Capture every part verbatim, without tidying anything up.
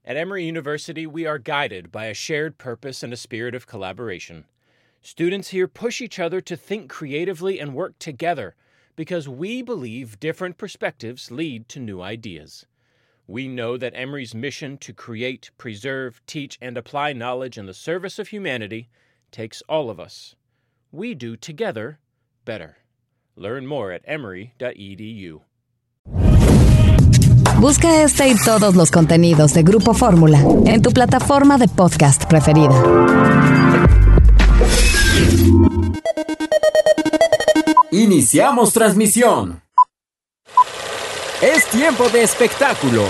At Emory University, we are guided by a shared purpose and a spirit of collaboration. Students here push each other to think creatively and work together because we believe different perspectives lead to new ideas. We know that Emory's mission to create, preserve, teach, and apply knowledge in the service of humanity takes all of us. We do together better. Learn more at emory dot e d u. Busca este y todos los contenidos de Grupo Fórmula en tu plataforma de podcast preferida. Iniciamos transmisión. Es tiempo de espectáculos.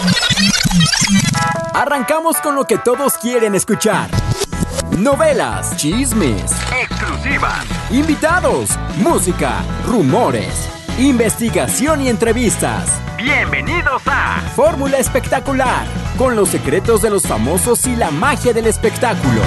Arrancamos con lo que todos quieren escuchar. Novelas, chismes, exclusivas, invitados, música, rumores, investigación y entrevistas. Bienvenidos a Fórmula Espectacular, con los secretos de los famosos y la magia del espectáculo.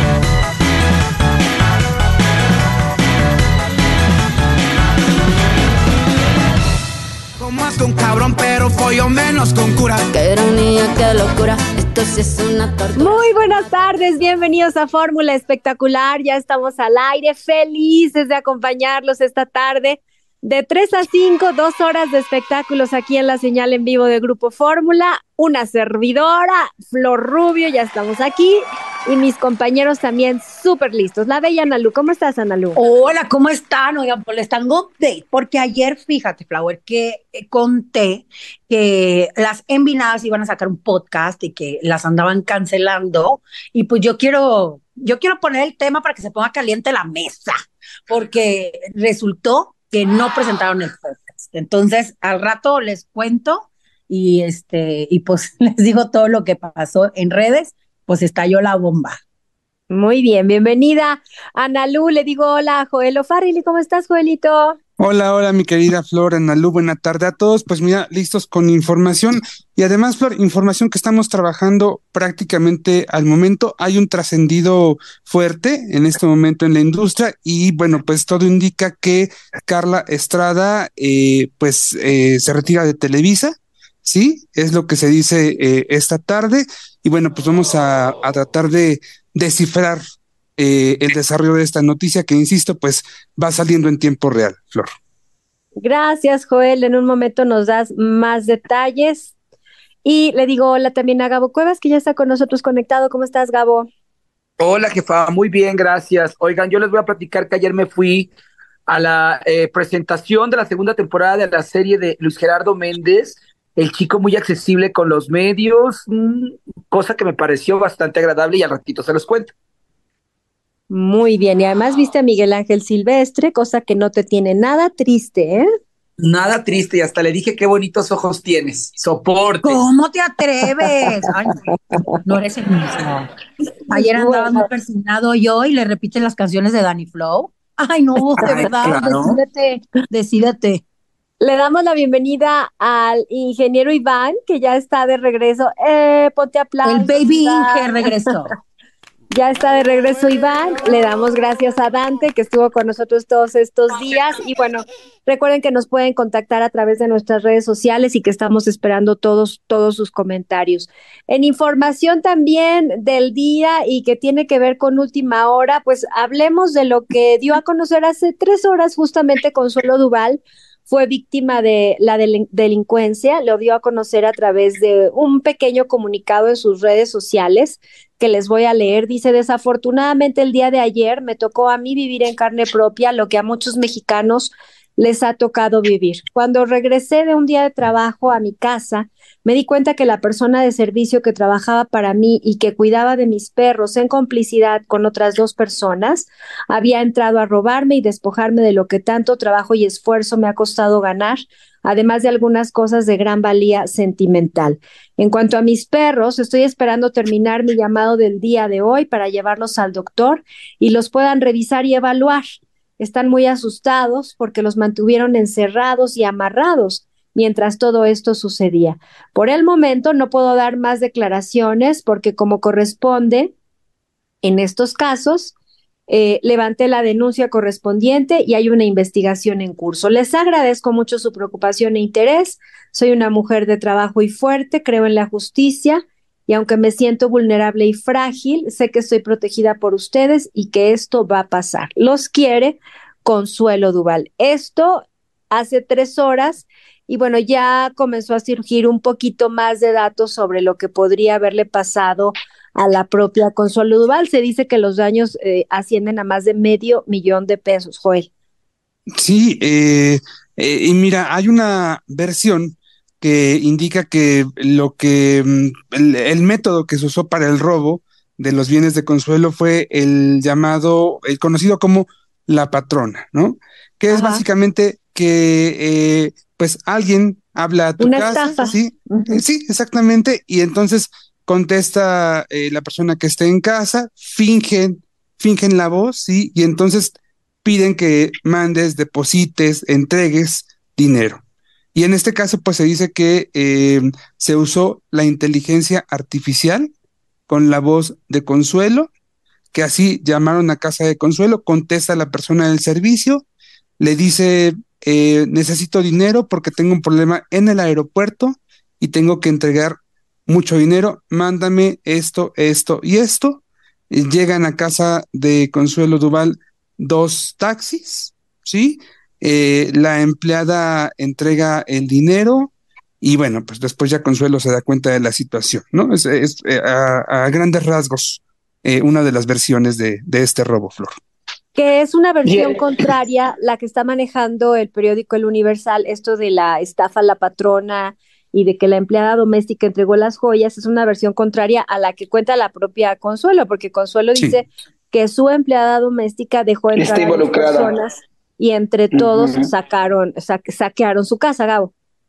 Más con cabrón, pero pollo menos con cura. Qué ironía, qué locura. Esto sí es una tortura. Muy buenas tardes, bienvenidos a Fórmula Espectacular. Ya estamos al aire, felices de acompañarlos esta tarde. De tres a cinco, dos horas de espectáculos aquí en la señal en vivo de Grupo Fórmula. Una servidora, Flor Rubio, ya estamos aquí. Y mis compañeros también súper listos. La bella Analu, ¿cómo estás, Analu? Hola, ¿cómo están? Oigan, pues les tengo update, porque ayer, fíjate, Flower, que eh, conté que las Envinadas iban a sacar un podcast y que las andaban cancelando. Y pues yo quiero, yo quiero poner el tema para que se ponga caliente la mesa, porque resultó que no presentaron el podcast. Entonces, al rato les cuento y este y pues les digo todo lo que pasó en redes, pues estalló la bomba. Muy bien, bienvenida, Analu. Le digo hola a Joel O'Farrill. ¿Cómo estás, Joelito? Hola, hola, mi querida Flor, Analu, buena tarde a todos. Pues mira, listos con información y además, Flor, información que estamos trabajando prácticamente al momento. Hay un trascendido fuerte en este momento en la industria y bueno, pues todo indica que Carla Estrada eh, pues eh, se retira de Televisa, ¿sí? Es lo que se dice eh, esta tarde y bueno, pues vamos a, a tratar de descifrar Eh, el desarrollo de esta noticia que, insisto, pues va saliendo en tiempo real, Flor. Gracias, Joel. En un momento nos das más detalles. Y le digo hola también a Gabo Cuevas, que ya está con nosotros conectado. ¿Cómo estás, Gabo? Hola, jefa. Muy bien, gracias. Oigan, yo les voy a platicar que ayer me fui a la eh, presentación de la segunda temporada de la serie de Luis Gerardo Méndez, el chico muy accesible con los medios, mmm, cosa que me pareció bastante agradable y al ratito se los cuento. Muy bien, y además viste a Miguel Ángel Silvestre, cosa que no te tiene nada triste, ¿eh? Nada triste, y hasta le dije qué bonitos ojos tienes, soporte. ¿Cómo te atreves? Ay, no eres el mismo. Ayer andabas muy persignado yo y le repiten las canciones de Danny Flow. Ay, no, de verdad, claro. decídete, decídete. Le damos la bienvenida al ingeniero Iván, que ya está de regreso. Eh, ponte aplausos. El baby Inge regresó. Ya está de regreso Iván, le damos gracias a Dante que estuvo con nosotros todos estos días y bueno, recuerden que nos pueden contactar a través de nuestras redes sociales y que estamos esperando todos, todos sus comentarios. En información también del día y que tiene que ver con última hora, pues hablemos de lo que dio a conocer hace tres horas justamente Consuelo Duval. Fue víctima de la del- delincuencia, lo dio a conocer a través de un pequeño comunicado en sus redes sociales que les voy a leer. Dice: desafortunadamente el día de ayer me tocó a mí vivir en carne propia lo que a muchos mexicanos les ha tocado vivir. Cuando regresé de un día de trabajo a mi casa, me di cuenta que la persona de servicio que trabajaba para mí y que cuidaba de mis perros en complicidad con otras dos personas, había entrado a robarme y despojarme de lo que tanto trabajo y esfuerzo me ha costado ganar, además de algunas cosas de gran valía sentimental. En cuanto a mis perros, estoy esperando terminar mi llamado del día de hoy para llevarlos al doctor y los puedan revisar y evaluar. Están muy asustados porque los mantuvieron encerrados y amarrados mientras todo esto sucedía. Por el momento no puedo dar más declaraciones porque, como corresponde en estos casos, eh, levanté la denuncia correspondiente y hay una investigación en curso. Les agradezco mucho su preocupación e interés. Soy una mujer de trabajo y fuerte, creo en la justicia y aunque me siento vulnerable y frágil, sé que estoy protegida por ustedes y que esto va a pasar. Los quiere Consuelo Duval. Esto hace tres horas y bueno, ya comenzó a surgir un poquito más de datos sobre lo que podría haberle pasado a la propia Consuelo Duval. Se dice que los daños eh, ascienden a más de medio millón de pesos, Joel. Sí, eh, eh, y mira, hay una versión que indica que lo que mm, el, el método que se usó para el robo de los bienes de Consuelo fue el llamado, el conocido como la patrona, ¿no? Que es Ajá. básicamente que eh, pues alguien habla a tu Una casa, estafa. ¿sí? Ujú. Eh, sí, exactamente, y entonces contesta eh, la persona que esté en casa, fingen, fingen la voz, ¿sí? Y entonces piden que mandes, deposites, entregues dinero. Y en este caso, pues se dice que eh, se usó la inteligencia artificial con la voz de Consuelo, que así llamaron a casa de Consuelo, contesta la persona del servicio, le dice, eh, necesito dinero porque tengo un problema en el aeropuerto y tengo que entregar mucho dinero, mándame esto, esto y esto. Y llegan a casa de Consuelo Duval dos taxis, ¿sí? Eh, la empleada entrega el dinero y bueno, pues después ya Consuelo se da cuenta de la situación, ¿no? Es, es eh, a, a grandes rasgos eh, una de las versiones de, de este robo, Flor. Que es una versión Yeah. contraria, la que está manejando el periódico El Universal, esto de la estafa a la patrona y de que la empleada doméstica entregó las joyas, es una versión contraria a la que cuenta la propia Consuelo, porque Consuelo Sí. dice que su empleada doméstica dejó entrar Está a dos involucrada. personas y entre todos Ujú. sacaron, sa- saquearon su casa, Gabo.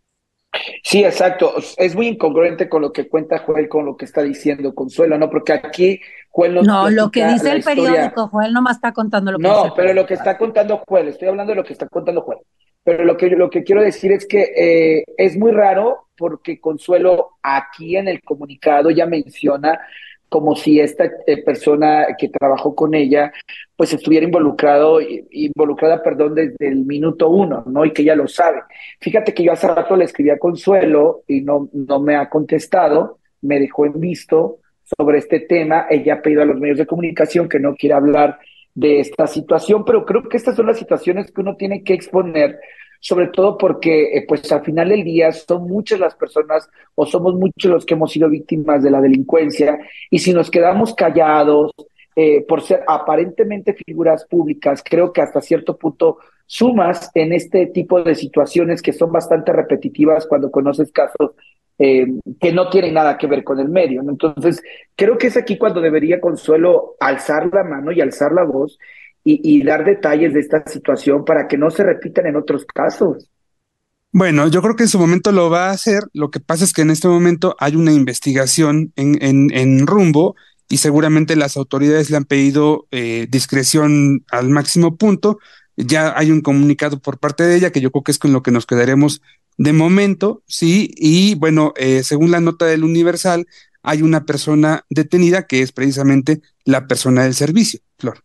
Sí, exacto. Es muy incongruente con lo que cuenta Joel, con lo que está diciendo Consuelo, ¿no? Porque aquí Joel nos No, lo que platica dice la el historia. periódico, Joel nomás está contando lo que dice No, el pero lo periódico. que está contando Joel, estoy hablando de lo que está contando Joel. Pero lo que, lo que quiero decir es que eh, es muy raro porque Consuelo aquí en el comunicado ya menciona como si esta eh, persona que trabajó con ella pues estuviera involucrado, involucrada, perdón, desde el minuto uno, ¿no? Y que ella lo sabe. Fíjate que yo hace rato le escribí a Consuelo y no, no me ha contestado, me dejó en visto sobre este tema. Ella ha pedido a los medios de comunicación que no quiera hablar de esta situación, pero creo que estas son las situaciones que uno tiene que exponer, sobre todo porque, eh, pues al final del día son muchas las personas o somos muchos los que hemos sido víctimas de la delincuencia, y si nos quedamos callados eh, por ser aparentemente figuras públicas, creo que hasta cierto punto sumas en este tipo de situaciones que son bastante repetitivas cuando conoces casos eh, que no tienen nada que ver con el medio, ¿no? Entonces, creo que es aquí cuando debería Consuelo alzar la mano y alzar la voz y, y dar detalles de esta situación para que no se repitan en otros casos. Bueno, yo creo que en su momento lo va a hacer. Lo que pasa es que en este momento hay una investigación en, en, en rumbo y seguramente las autoridades le han pedido eh, discreción al máximo punto. Ya hay un comunicado por parte de ella que yo creo que es con lo que nos quedaremos de momento, sí. Y bueno, eh, según la nota del Universal, hay una persona detenida que es precisamente la persona del servicio, Flor.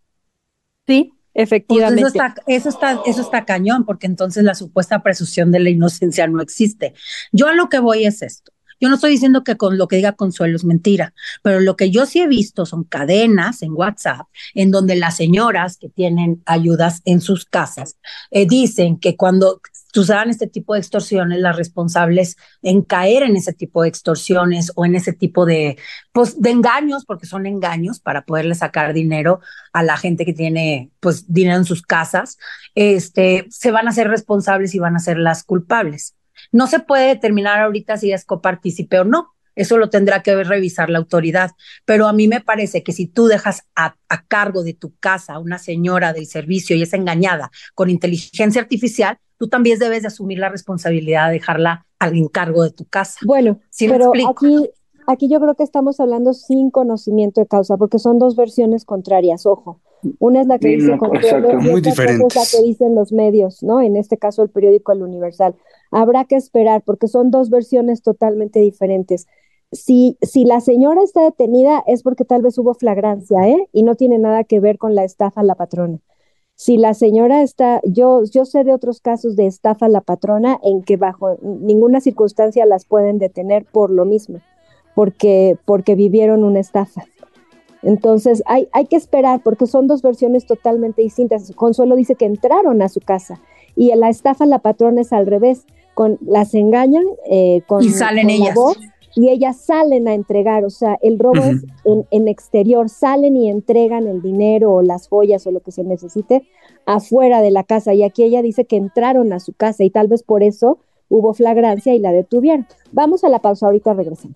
Sí, Pues efectivamente. eso está, eso está, eso está cañón, porque entonces la supuesta presunción de la inocencia no existe. Yo a lo que voy es esto. Yo no estoy diciendo que con lo que diga Consuelo es mentira, pero lo que yo sí he visto son cadenas en WhatsApp en donde las señoras que tienen ayudas en sus casas eh, dicen que cuando usaban este tipo de extorsiones, las responsables en caer en ese tipo de extorsiones o en ese tipo de, pues, de engaños, porque son engaños para poderle sacar dinero a la gente que tiene pues dinero en sus casas, este, se van a ser responsables y van a ser las culpables. No se puede determinar ahorita si es copartícipe o no. Eso lo tendrá que revisar la autoridad. Pero a mí me parece que si tú dejas a, a cargo de tu casa a una señora del servicio y es engañada con inteligencia artificial, tú también debes de asumir la responsabilidad de dejarla al encargo de tu casa. Bueno, ¿Sí me pero explico? aquí, aquí yo creo que estamos hablando sin conocimiento de causa, porque son dos versiones contrarias, ojo. Una es la que Sí, dice no, Consuelo exacto. y Muy otra cosa es la diferentes. que dicen los medios, ¿no? En este caso el periódico El Universal. Habrá que esperar porque son dos versiones totalmente diferentes. Si, si la señora está detenida es porque tal vez hubo flagrancia, ¿eh? Y no tiene nada que ver con la estafa a la patrona. Si la señora está, yo, yo sé de otros casos de estafa a la patrona en que bajo ninguna circunstancia las pueden detener por lo mismo, porque, porque vivieron una estafa. Entonces hay, hay que esperar porque son dos versiones totalmente distintas. Consuelo dice que entraron a su casa y en la estafa la patrona es al revés, con, las engañan eh, con, y salen con ellas. la voz y ellas salen a entregar, o sea, el robo uh-huh. es en, en exterior, salen y entregan el dinero o las joyas o lo que se necesite afuera de la casa, y aquí ella dice que entraron a su casa y tal vez por eso hubo flagrancia y la detuvieron. Vamos a la pausa, ahorita regresamos.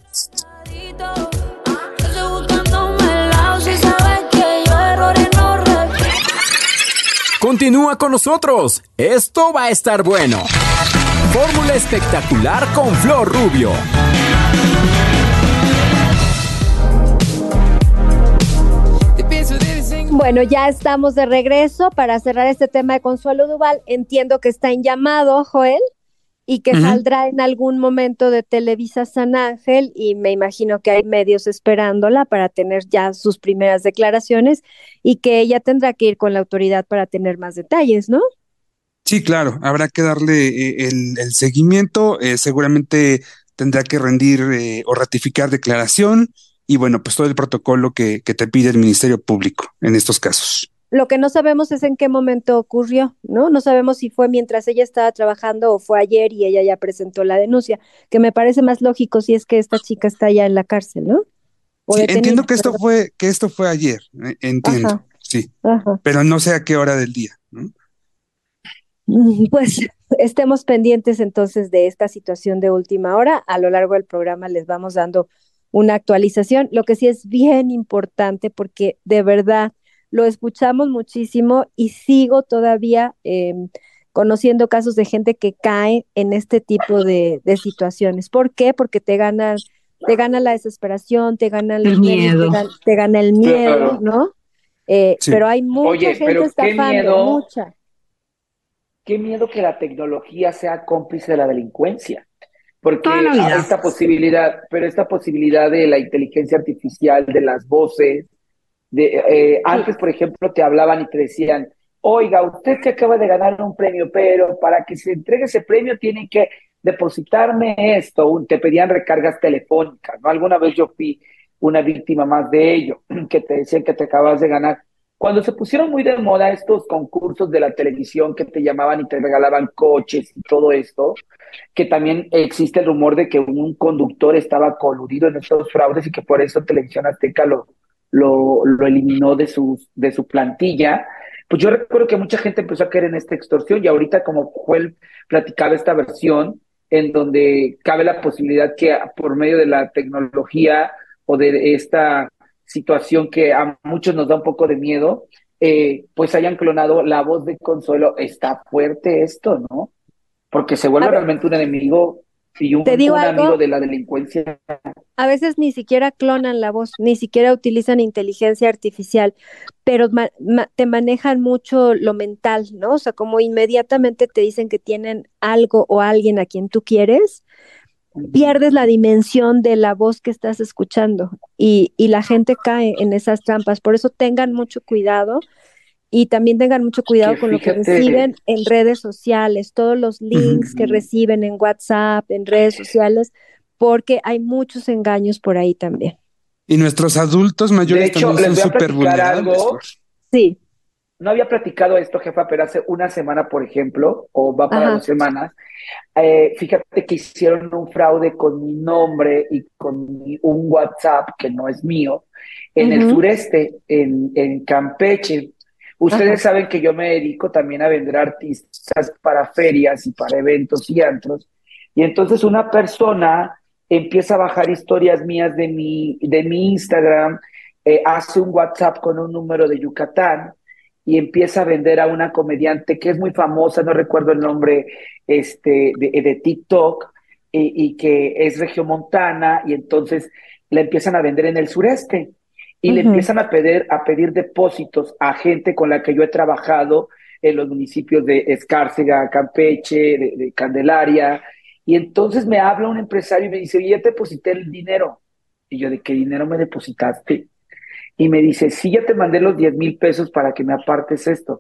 Continúa con nosotros, esto va a estar bueno. Fórmula espectacular con Flor Rubio. Bueno, ya estamos de regreso para cerrar este tema de Consuelo Duval. Entiendo que está en llamado, Joel, y que uh-huh. saldrá en algún momento de Televisa San Ángel, y me imagino que hay medios esperándola para tener ya sus primeras declaraciones y que ella tendrá que ir con la autoridad para tener más detalles, ¿no? Sí, claro, habrá que darle eh, el, el seguimiento, eh, seguramente tendrá que rendir eh, o ratificar declaración y bueno, pues todo el protocolo que, que te pide el Ministerio Público en estos casos. Lo que no sabemos es en qué momento ocurrió, ¿no? No sabemos si fue mientras ella estaba trabajando o fue ayer y ella ya presentó la denuncia, que me parece más lógico si es que esta chica está ya en la cárcel, ¿no? Sí, entiendo que esto fue que esto fue ayer, eh, entiendo, Ajá. sí, Ajá. pero no sé a qué hora del día, ¿no? Pues estemos pendientes entonces de esta situación de última hora. A lo largo del programa les vamos dando una actualización. Lo que sí es bien importante, porque de verdad lo escuchamos muchísimo y sigo todavía eh, conociendo casos de gente que cae en este tipo de, de situaciones. ¿Por qué? Porque te gana, te gana la desesperación, te gana los el nervios, miedo. Te, gana, te gana el miedo, claro. ¿no? Eh, sí. Pero hay mucha Oye, gente estafando, miedo, mucha. Qué miedo que la tecnología sea cómplice de la delincuencia. Porque esta posibilidad, pero esta posibilidad de la inteligencia artificial, de las voces, de eh, sí. antes, por ejemplo, te hablaban y te decían, oiga, usted que acaba de ganar un premio, pero para que se entregue ese premio tiene que depositarme esto, un, te pedían recargas telefónicas, ¿no? Alguna vez yo fui una víctima más de ello, que te decían que te acabas de ganar. Cuando se pusieron muy de moda estos concursos de la televisión que te llamaban y te regalaban coches y todo esto, que también existe el rumor de que un conductor estaba coludido en estos fraudes y que por eso Televisión Azteca lo, lo, lo eliminó de su, de su plantilla, pues yo recuerdo que mucha gente empezó a caer en esta extorsión y ahorita como Joel platicaba esta versión en donde cabe la posibilidad que por medio de la tecnología o de esta situación que a muchos nos da un poco de miedo, eh, pues hayan clonado la voz de Consuelo. Está fuerte esto, ¿no? Porque se vuelve realmente un enemigo y un, un amigo de la delincuencia. A veces ni siquiera clonan la voz, ni siquiera utilizan inteligencia artificial, pero ma- ma- te manejan mucho lo mental, ¿no? O sea, como inmediatamente te dicen que tienen algo o alguien a quien tú quieres, pierdes la dimensión de la voz que estás escuchando y, y la gente cae en esas trampas. Por eso tengan mucho cuidado y también tengan mucho cuidado que con fíjate, lo que reciben en redes sociales, todos los links uh-huh. que reciben en WhatsApp, en redes sociales, porque hay muchos engaños por ahí también. Y nuestros adultos mayores de hecho, también son súper vulnerables. Algo. Sí. No había platicado esto, jefa, pero hace una semana, por ejemplo, o va para Ajá. dos semanas, eh, fíjate que hicieron un fraude con mi nombre y con mi, un WhatsApp que no es mío, en uh-huh. el sureste, en, en Campeche. Ustedes Ajá. saben que yo me dedico también a vender artistas para ferias y para eventos y antros, y entonces una persona empieza a bajar historias mías de mi, de mi Instagram, eh, hace un WhatsApp con un número de Yucatán, y empieza a vender a una comediante que es muy famosa, no recuerdo el nombre, este, de, de TikTok, y, y que es regiomontana, y entonces la empiezan a vender en el sureste, y uh-huh. le empiezan a pedir, a pedir depósitos a gente con la que yo he trabajado en los municipios de Escárcega, Campeche, de, de Candelaria, y entonces me habla un empresario y me dice, oye, ya te deposité el dinero, y yo, ¿de qué dinero me depositaste? Y me dice, sí, ya te mandé los diez mil pesos para que me apartes esto.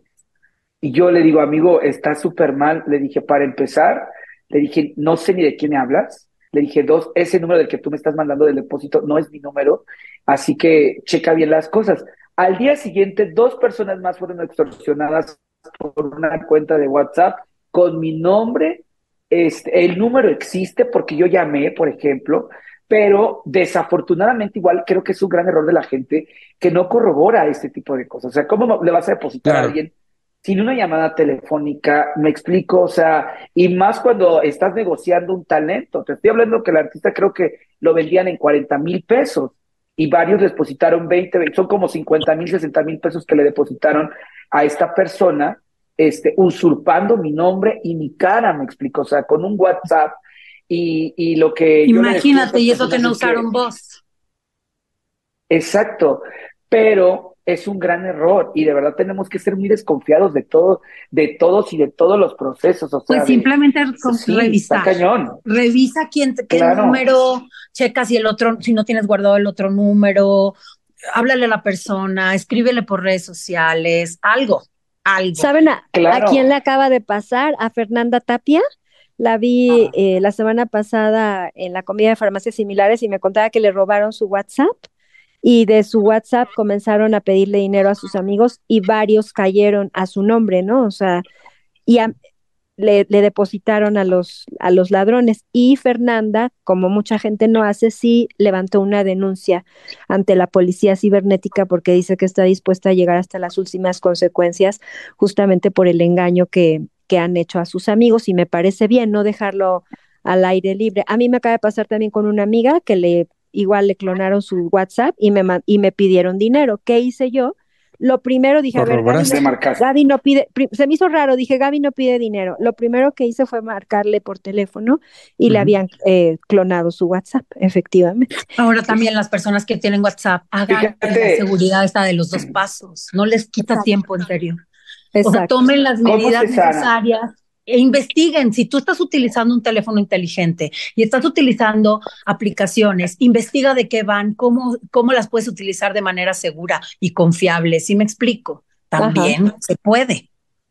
Y yo le digo, amigo, está súper mal. Le dije, para empezar, le dije, no sé ni de qué me hablas. Le dije, dos, ese número del que tú me estás mandando del depósito no es mi número, así que checa bien las cosas. Al día siguiente, dos personas más fueron extorsionadas por una cuenta de WhatsApp con mi nombre. Este, el número existe porque yo llamé, por ejemplo, pero desafortunadamente igual creo que es un gran error de la gente que no corrobora este tipo de cosas. O sea, ¿cómo le vas a depositar Claro. a alguien sin una llamada telefónica? Me explico, o sea, y más cuando estás negociando un talento. Te estoy hablando que el artista creo que lo vendían en cuarenta mil pesos y varios le depositaron veinte, son como cincuenta mil, sesenta mil pesos que le depositaron a esta persona, este, usurpando mi nombre y mi cara, me explico, o sea, con un WhatsApp. Y, y lo que yo le decía a Imagínate, estas y eso que personas no es que- usaron voz. Exacto, pero es un gran error y de verdad tenemos que ser muy desconfiados de todo, de todos y de todos los procesos, o sea, Pues de- simplemente con- sí, revisar. está cañón. Revisa quién, te- qué Claro. número, checa si el otro, si no tienes guardado el otro número, háblale a la persona, escríbele por redes sociales, algo, algo. ¿Saben a, Claro. a quién le acaba de pasar? A Fernanda Tapia. La vi eh, la semana pasada en la comida de farmacias similares y me contaba que le robaron su WhatsApp y de su WhatsApp comenzaron a pedirle dinero a sus amigos y varios cayeron a su nombre, ¿no? O sea, y a- le, le depositaron a los, a los ladrones. Y Fernanda, como mucha gente no hace, sí levantó una denuncia ante la policía cibernética porque dice que está dispuesta a llegar hasta las últimas consecuencias justamente por el engaño que, que han hecho a sus amigos y me parece bien no dejarlo al aire libre. A mí me acaba de pasar también con una amiga que le igual le clonaron su WhatsApp y me, ma- y me pidieron dinero. ¿Qué hice yo? Lo primero dije, a ver, Gaby ¿Corroboraste? Le no, marcaste. Gaby no pide, pri- se me hizo raro, dije, Gaby no pide dinero. Lo primero que hice fue marcarle por teléfono y le Ujú. habían eh, clonado su WhatsApp, efectivamente. Ahora también las personas que tienen WhatsApp, hagan Fíjate. la seguridad esta de los dos pasos, no les quita Exacto. tiempo, en serio. O sea, Exacto. tomen las ¿Cómo medidas se sana? necesarias e investiguen. Si tú estás utilizando un teléfono inteligente y estás utilizando aplicaciones, investiga de qué van, cómo, cómo las puedes utilizar de manera segura y confiable. ¿Sí me explico? También se puede.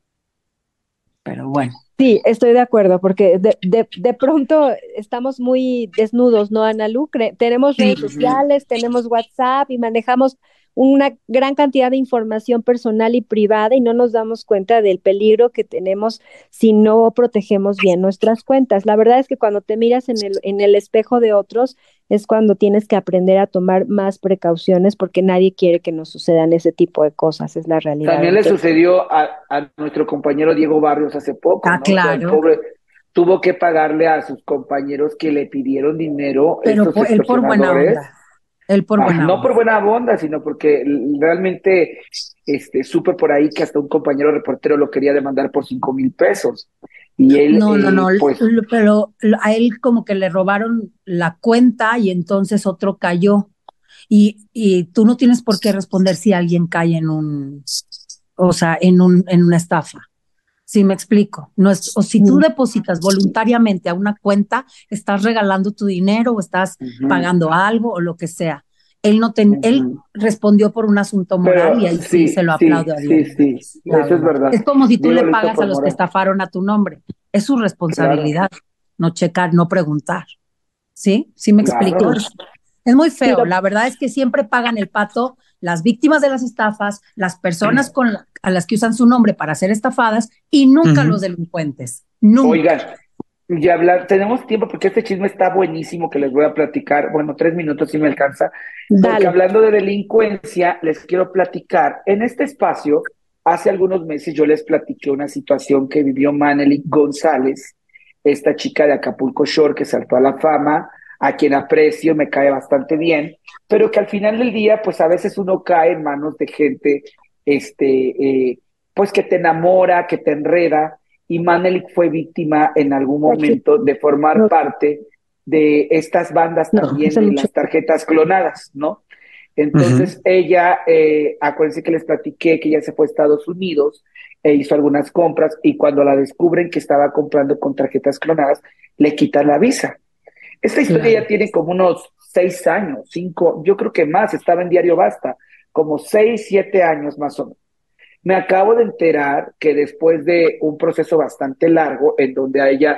Pero bueno. Sí, estoy de acuerdo, porque de, de, de pronto estamos muy desnudos, ¿no, Ana Lu? Cre- tenemos redes Sí. sociales, tenemos WhatsApp y manejamos una gran cantidad de información personal y privada y no nos damos cuenta del peligro que tenemos si no protegemos bien nuestras cuentas. La verdad es que cuando te miras en el, en el espejo de otros es cuando tienes que aprender a tomar más precauciones porque nadie quiere que nos sucedan ese tipo de cosas, es la realidad. También le Entonces, sucedió a, a nuestro compañero Diego Barrios hace poco, Ah, ¿no? O sea, el claro. pobre tuvo que pagarle a sus compañeros que le pidieron dinero, Pero estos por, él por buena extorsionadores. onda. Él por Ah, buena no onda. por buena onda, sino porque l- realmente este, supe por ahí que hasta un compañero reportero lo quería demandar por cinco mil pesos. Y él, No, no, eh, no, pues, l- pero l- a él como que le robaron la cuenta y entonces otro cayó. Y, y tú no tienes por qué responder si alguien cae en un, o sea, en un, en una estafa. Sí, me explico. No es, o si tú depositas voluntariamente a una cuenta, estás regalando tu dinero o estás ujú, pagando algo o lo que sea. Él no ten- él ujú. respondió por un asunto moral y Pero ahí sí, sí, se lo sí, aplaudo a sí, Dios. sí, La eso es verdad. verdad. Es como si tú Diego le lo hizo pagas a por los que moral. estafaron a tu nombre. Es su responsabilidad, no checar, no preguntar. ¿Sí? ¿Sí me explico? Claro, Es, es muy feo. lo- La verdad es que siempre pagan el pato las víctimas de las estafas, las personas con la- a las que usan su nombre para ser estafadas y nunca Ujú. los delincuentes. Nunca. oigan, y hablar, tenemos tiempo porque este chisme está buenísimo que les voy a platicar. Bueno, tres minutos si me alcanza. Porque dale. hablando de delincuencia, les quiero platicar. En este espacio, hace algunos meses yo les platiqué una situación que vivió Manelik González, esta chica de Acapulco Shore que saltó a la fama, a quien aprecio, me cae bastante bien, pero que al final del día, pues a veces uno cae en manos de gente, este, eh, pues que te enamora, que te enreda, y Manelik fue víctima en algún momento de formar No. parte de estas bandas No, también hace de mucho. las tarjetas clonadas, ¿no? Entonces ella, eh, acuérdense que les platiqué que ella se fue a Estados Unidos e hizo algunas compras y cuando la descubren que estaba comprando con tarjetas clonadas, le quitan la visa. Esta historia Claro. ya tiene como unos seis años, cinco, yo creo que más, estaba en Diario Basta, como seis, siete años más o menos. Me acabo de enterar que después de un proceso bastante largo, en donde a ella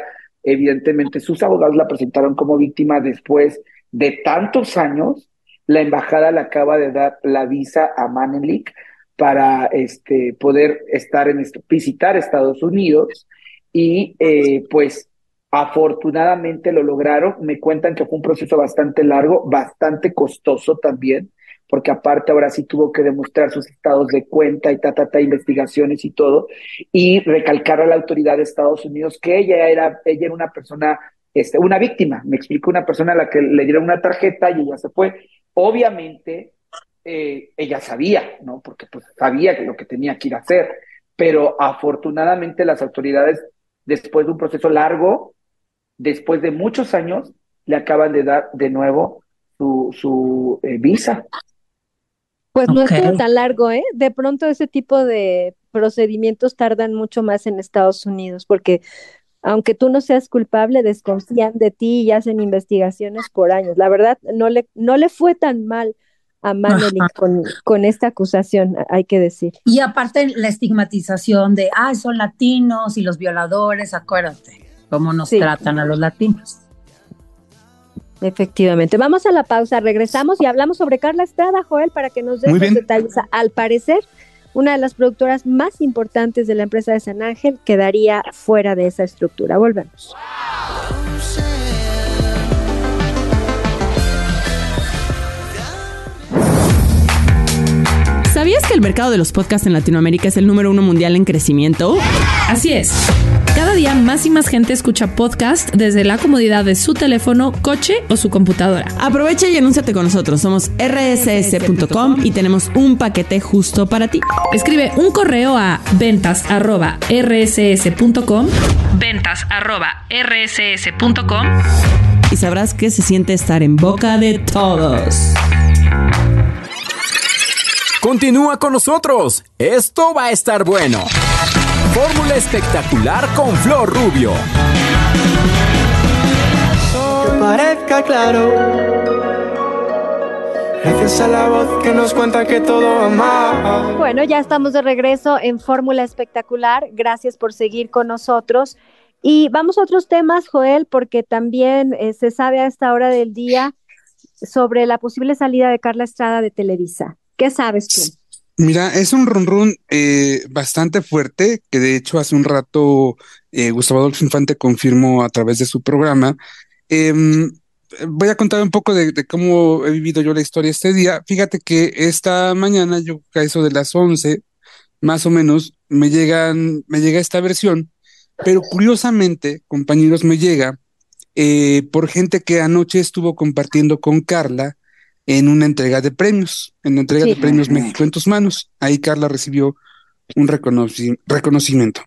evidentemente sus abogados la presentaron como víctima después de tantos años. La embajada le acaba de dar la visa a Manelik para este, poder estar en esto, visitar Estados Unidos y eh, pues afortunadamente lo lograron. Me cuentan que fue un proceso bastante largo, bastante costoso también, porque aparte ahora sí tuvo que demostrar sus estados de cuenta y ta, ta, ta, investigaciones y todo, y recalcar a la autoridad de Estados Unidos que ella era, ella era una persona, este, una víctima, me explico, una persona a la que le dieron una tarjeta y ella se fue. Obviamente, eh, ella sabía, ¿no? Porque pues sabía que lo que tenía que ir a hacer, pero afortunadamente las autoridades, después de un proceso largo, después de muchos años, le acaban de dar de nuevo su, su eh, visa. Pues no Ok. estuvo tan largo, ¿eh? De pronto ese tipo de procedimientos tardan mucho más en Estados Unidos, porque aunque tú no seas culpable, desconfían de ti y hacen investigaciones por años. La verdad, no le, no le fue tan mal a Manelik Ajá. con, con esta acusación, hay que decir. Y aparte la estigmatización de, ah, son latinos y los violadores, acuérdate cómo nos Sí. tratan a los latinos. Efectivamente. Vamos a la pausa, regresamos y hablamos sobre Carla Estrada, Joel, para que nos des Muy los bien. detalles. Al parecer, una de las productoras más importantes de la empresa de San Ángel quedaría fuera de esa estructura. Volvemos. ¿Sabías que el mercado de los podcasts en Latinoamérica es el número uno mundial en crecimiento? Así es. Cada día más y más gente escucha podcast desde la comodidad de su teléfono, coche o su computadora. Aprovecha y anúnciate con nosotros. Somos erre ese ese punto com y tenemos un paquete justo para ti. Escribe un correo a ventas arroba erre ese ese punto com, ventas arroba erre ese ese punto com y sabrás que se siente estar en boca de todos. Continúa con nosotros. Esto va a estar bueno. Fórmula espectacular con Flor Rubio. Que parezca claro, gracias a la voz que nos cuenta que todo va mal. Bueno, ya estamos de regreso en Fórmula Espectacular. Gracias por seguir con nosotros. Y vamos a otros temas, Joel, porque también eh, se sabe a esta hora del día sobre la posible salida de Carla Estrada de Televisa. ¿Qué sabes tú? Mira, es un run run eh, bastante fuerte, que de hecho hace un rato eh, Gustavo Adolfo Infante confirmó a través de su programa. Eh, voy a contar un poco de, de cómo he vivido yo la historia este día. Fíjate que esta mañana, yo a eso de las once, más o menos, me llegan, me llega esta versión, pero curiosamente, compañeros, me llega eh, por gente que anoche estuvo compartiendo con Carla en una entrega de premios, en la entrega Sí. de premios México en tus manos. Ahí Carla recibió un reconoci- reconocimiento.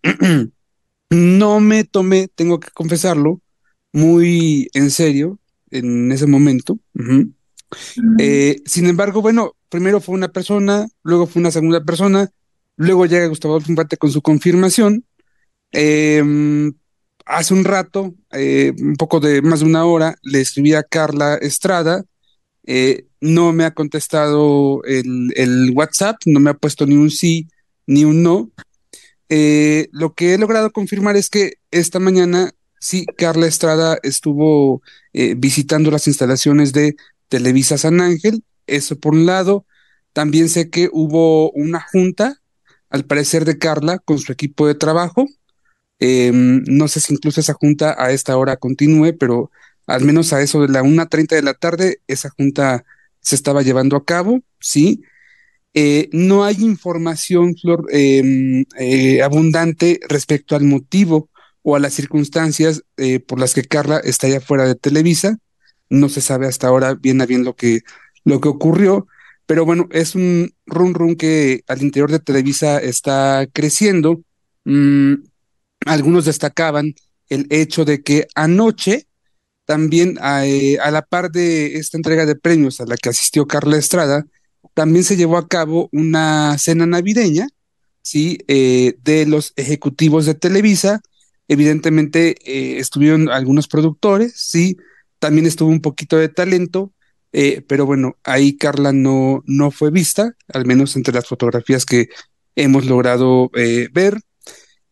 No me tomé, tengo que confesarlo, muy en serio en ese momento. Ujú. Eh, sin embargo, bueno, primero fue una persona, luego fue una segunda persona, luego llega Gustavo Adolfo Infante con su confirmación. Eh, hace un rato, eh, un poco de más de una hora, le escribí a Carla Estrada. Eh, no me ha contestado el, el WhatsApp, no me ha puesto ni un sí ni un no. Eh, lo que he logrado confirmar es que esta mañana sí, Carla Estrada estuvo eh, visitando las instalaciones de Televisa San Ángel, eso por un lado. También sé que hubo una junta, al parecer de Carla, con su equipo de trabajo. Eh, no sé si incluso esa junta a esta hora continúe, pero al menos a eso de la una treinta de la tarde, esa junta se estaba llevando a cabo, ¿sí? Eh, no hay información, Flor, eh, eh, abundante respecto al motivo o a las circunstancias eh, por las que Carla está ya fuera de Televisa. No se sabe hasta ahora bien a bien lo que, lo que ocurrió, pero bueno, es un run run que al interior de Televisa está creciendo. Mm, algunos destacaban el hecho de que anoche, también a, eh, a la par de esta entrega de premios a la que asistió Carla Estrada, también se llevó a cabo una cena navideña, ¿sí? Eh, de los ejecutivos de Televisa. Evidentemente eh, estuvieron algunos productores, ¿sí? También estuvo un poquito de talento, eh, pero bueno, ahí Carla no, no fue vista, al menos entre las fotografías que hemos logrado eh, ver.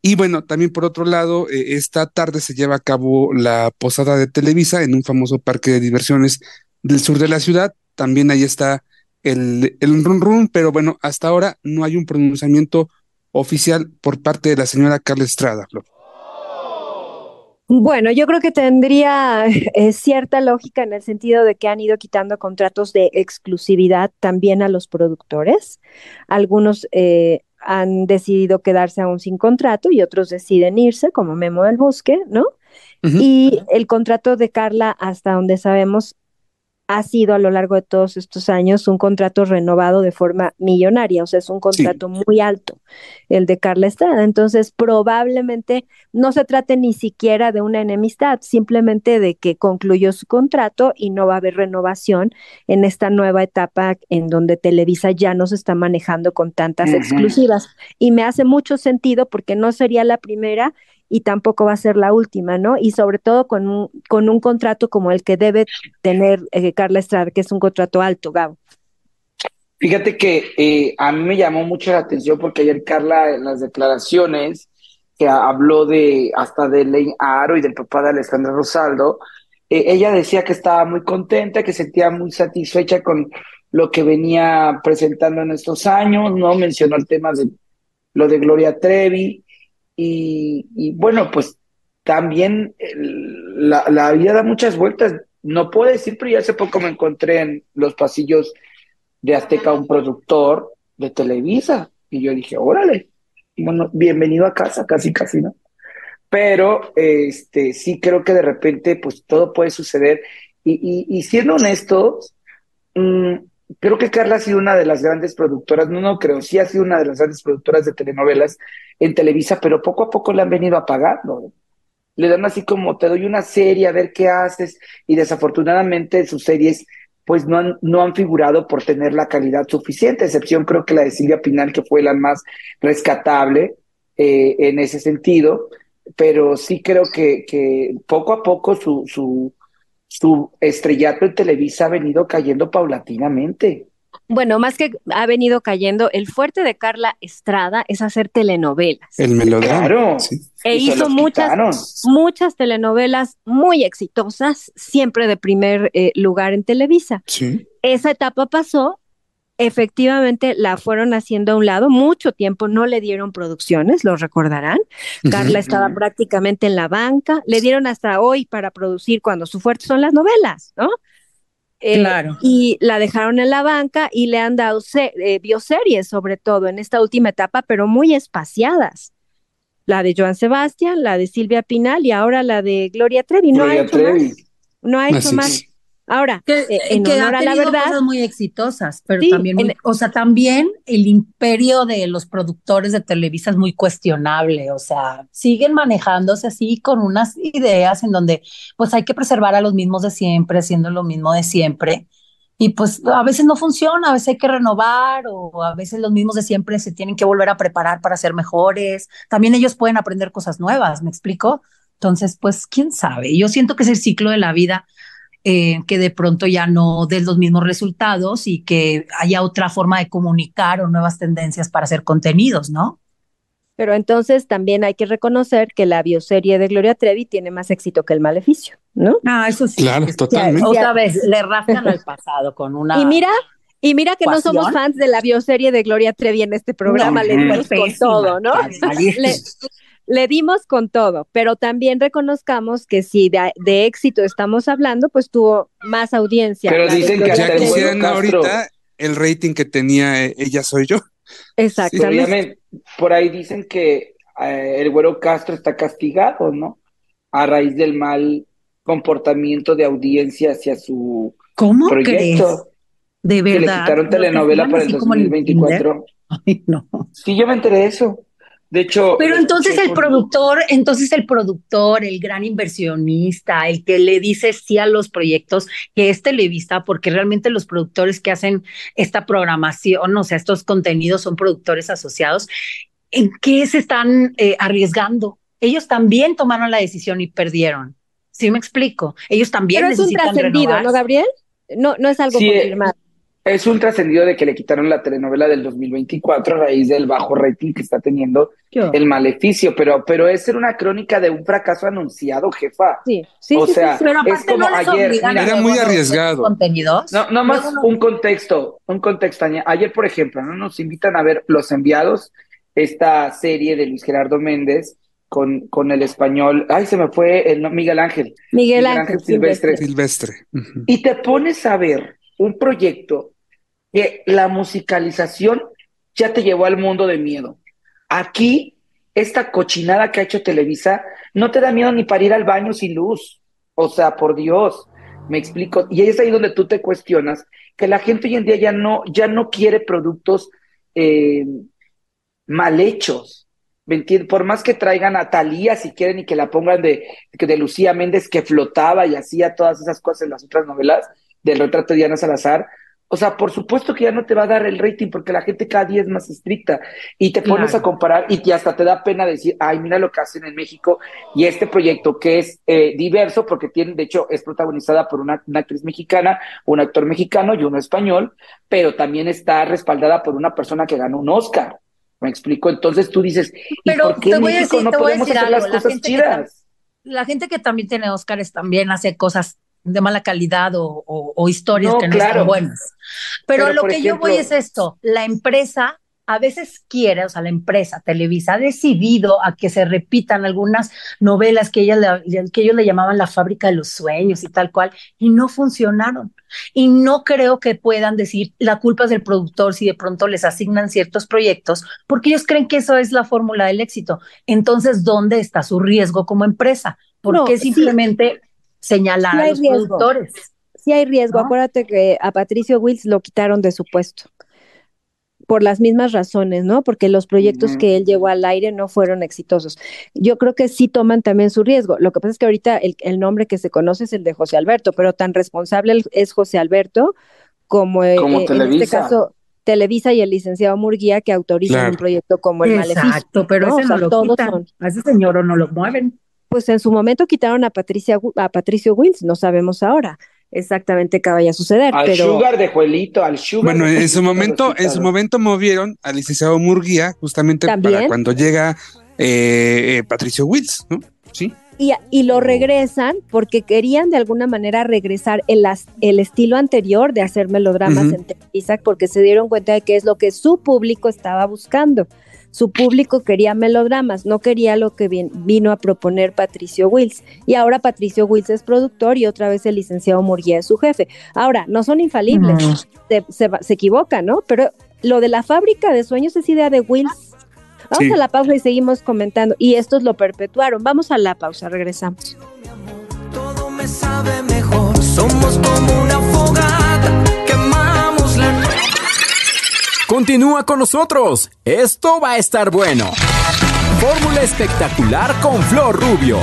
Y bueno, también por otro lado, eh, esta tarde se lleva a cabo la posada de Televisa en un famoso parque de diversiones del sur de la ciudad. También ahí está el, el run run, pero bueno, hasta ahora no hay un pronunciamiento oficial por parte de la señora Carla Estrada, Flor. Bueno, yo creo que tendría eh, cierta lógica en el sentido de que han ido quitando contratos de exclusividad también a los productores. Algunos eh, han decidido quedarse aún sin contrato y otros deciden irse, como Memo del Bosque, ¿no? Uh-huh. Y el contrato de Carla, hasta donde sabemos, ha sido a lo largo de todos estos años un contrato renovado de forma millonaria, o sea, es un contrato sí. muy alto, el de Carla Estrada. Entonces, probablemente no se trate ni siquiera de una enemistad, simplemente de que concluyó su contrato y no va a haber renovación en esta nueva etapa en donde Televisa ya no se está manejando con tantas uh-huh. exclusivas. Y me hace mucho sentido porque no sería la primera y tampoco va a ser la última, ¿no? Y sobre todo con un, con un contrato como el que debe tener eh, Carla Estrada, que es un contrato alto, Gabo. Fíjate que eh, a mí me llamó mucho la atención porque ayer Carla en las declaraciones que habló de hasta de Elaine Aro y del papá de Alejandra Rosaldo, eh, ella decía que estaba muy contenta, que sentía muy satisfecha con lo que venía presentando en estos años, ¿no? Mencionó el tema de lo de Gloria Trevi. Y, y bueno, pues también el, la, la vida da muchas vueltas. No puedo decir, pero ya hace poco me encontré en los pasillos de Azteca un productor de Televisa. Y yo dije, órale, bueno, bienvenido a casa, casi, casi, ¿no? Pero este, sí creo que de repente pues todo puede suceder. Y, y, y siendo honestos, mmm, creo que Carla ha sido una de las grandes productoras, no, no creo, sí ha sido una de las grandes productoras de telenovelas en Televisa, pero poco a poco le han venido apagando. Le dan así como, te doy una serie, a ver qué haces, y desafortunadamente sus series pues no han, no han figurado por tener la calidad suficiente, excepción creo que la de Silvia Pinal, que fue la más rescatable eh, en ese sentido, pero sí creo que, que poco a poco su, su su estrellato en Televisa ha venido cayendo paulatinamente. Bueno, más que ha venido cayendo, el fuerte de Carla Estrada es hacer telenovelas. El melodrama. Claro. Sí. E hizo muchas, muchas telenovelas muy exitosas, siempre de primer eh, lugar en Televisa. Sí. Esa etapa pasó, efectivamente la fueron haciendo a un lado, mucho tiempo no le dieron producciones, lo recordarán. Uh-huh. Carla estaba uh-huh. prácticamente en la banca, le dieron hasta hoy para producir cuando su fuerte son las novelas, ¿no? Eh, claro. Y la dejaron en la banca y le han dado se- eh, bioseries, sobre todo en esta última etapa, pero muy espaciadas. La de Joan Sebastián, la de Silvia Pinal y ahora la de Gloria Trevi. No Gloria ha hecho Trevi. más. No ha hecho Así más. es. Ahora, que, eh, en que honor ha a la tenido verdad, cosas muy exitosas, pero sí, también, muy, en, o sea, también el imperio de los productores de Televisa es muy cuestionable, o sea, siguen manejándose así con unas ideas en donde pues hay que preservar a los mismos de siempre, haciendo lo mismo de siempre, y pues a veces no funciona, a veces hay que renovar, o a veces los mismos de siempre se tienen que volver a preparar para ser mejores, también ellos pueden aprender cosas nuevas, ¿me explico? Entonces, pues, quién sabe, yo siento que es el ciclo de la vida. Eh, que de pronto ya no den los mismos resultados y que haya otra forma de comunicar o nuevas tendencias para hacer contenidos, ¿no? Pero entonces también hay que reconocer que la bioserie de Gloria Trevi tiene más éxito que El Maleficio, ¿no? Ah, eso sí. Claro, es, totalmente. Ya, otra vez, le rascan al pasado con una... Y mira, y mira que ¿Cuación? no somos fans de la bioserie de Gloria Trevi en este programa, No, le dimos con pésima, todo, ¿no? Le, le dimos con todo, pero también reconozcamos que si de, de éxito estamos hablando, pues tuvo más audiencia. Pero dicen que ya quisieran Castro, ahorita el rating que tenía eh, Ella Soy Yo. Exactamente. Sí, por ahí dicen que eh, el Güero Castro está castigado, ¿no? A raíz del mal comportamiento de audiencia hacia su ¿Cómo proyecto. crees? De verdad. Que le quitaron telenovela para el dos mil veinticuatro. Ay, no. Sí, yo me enteré de eso. De hecho, pero entonces el por... productor, entonces el productor, el gran inversionista, el que le dice sí a los proyectos, que es Televisa, porque realmente los productores que hacen esta programación, o sea, estos contenidos son productores asociados, ¿en qué se están eh, arriesgando? Ellos también tomaron la decisión y perdieron. ¿Sí me explico? Ellos también pero necesitan es un trascendido, renovar. ¿no, Gabriel? No, no es algo sí, confirmado. Es un trascendido de que le quitaron la telenovela del dos mil veinticuatro a raíz del bajo rating que está teniendo El Maleficio, pero, pero es ser una crónica de un fracaso anunciado, jefa. Sí, sí, o sí, sea, sí, Pero es aparte como no les ayer. obligan Mira, a Era que muy bueno, arriesgado. contenidos. no, no más Luego no- un contexto, un contexto. Aña- Ayer, por ejemplo, no nos invitan a ver Los Enviados, esta serie de Luis Gerardo Méndez con, con el español, ay, se me fue el no- Miguel Ángel, Miguel Ángel Silvestre. Silvestre. Ujú. Y te pones a ver un proyecto que la musicalización ya te llevó al mundo de miedo. Aquí, esta cochinada que ha hecho Televisa, no te da miedo ni para ir al baño sin luz. O sea, por Dios, me explico. Y es ahí donde tú te cuestionas que la gente hoy en día ya no, ya no quiere productos eh, mal hechos. ¿Me entiendes? Por más que traigan a Thalía si quieren y que la pongan de, de Lucía Méndez que flotaba y hacía todas esas cosas en las otras novelas del retrato de Diana Salazar. O sea, por supuesto que ya no te va a dar el rating porque la gente cada día es más estricta y te pones Claro. a comparar y te, hasta te da pena decir, ay, mira lo que hacen en México y este proyecto que es eh, diverso porque tiene, de hecho, es protagonizada por una, una actriz mexicana, un actor mexicano y uno español, pero también está respaldada por una persona que ganó un Oscar. ¿Me explico? Entonces tú dices, ¿y Pero por qué te en voy a México decir, no te voy a podemos decir hacer algo. las La cosas gente, que tam- chidas? la gente que también tiene Óscares también hace cosas de mala calidad o, o- o historias No, que no están claro. buenas. Pero, Pero, lo por que yo voy es ejemplo, esto, la empresa a veces quiere, o sea, la empresa Televisa ha decidido a que se repitan algunas novelas que, ella le- que ellos le llamaban la fábrica de los sueños y tal cual, y no funcionaron. Y no creo que puedan decir la culpa es del productor si de pronto les asignan ciertos proyectos, porque ellos creen que eso es la fórmula del éxito. Entonces, ¿dónde está su riesgo como empresa? ¿Por No, qué sí, simplemente señalar sí a hay los riesgo. productores? Sí hay riesgo. ¿No? Acuérdate que a Patricio Wills lo quitaron de su puesto por las mismas razones, ¿no? Porque los proyectos ujú. que él llevó al aire no fueron exitosos. Yo creo que sí toman también su riesgo. Lo que pasa es que ahorita el, el nombre que se conoce es el de José Alberto, pero tan responsable el- es José Alberto como eh, Como eh, en este Televisa. caso Televisa y el licenciado Murguía que autorizan Claro. un proyecto como El Maleficio, Exacto, pero ¿no? ese O sea, no lo todos quitan. son. A ese señor o no lo mueven. Pues en su momento quitaron a Patricia, Gu- a Patricio Wills, no sabemos ahora exactamente qué vaya a suceder, Al pero Sugar de Juelito, al Sugar Bueno, de en su Juelito me lo momento, en su quitaron. momento movieron al licenciado Murguía justamente para también, cuando llega eh, eh, Patricio Wills, ¿no? Sí. y, y lo regresan porque querían de alguna manera regresar el, as- el estilo anterior de hacer melodramas Ujú. en Televisa porque se dieron cuenta de que es lo que su público estaba buscando. Su público quería melodramas, no quería lo que vin- vino a proponer Patricio Wills. Y ahora Patricio Wills es productor y otra vez el licenciado Murguía es su jefe. Ahora, no son infalibles, Mm. se, se, va- se equivocan, ¿no? Pero lo de la fábrica de sueños es idea de Wills. Vamos Sí. a la pausa y seguimos comentando. Y estos lo perpetuaron. Vamos a la pausa, regresamos. Todo me sabe mejor. Somos como una fogata. Quemamos la noche. Continúa con nosotros. Esto va a estar bueno. Fórmula espectacular con Flor Rubio.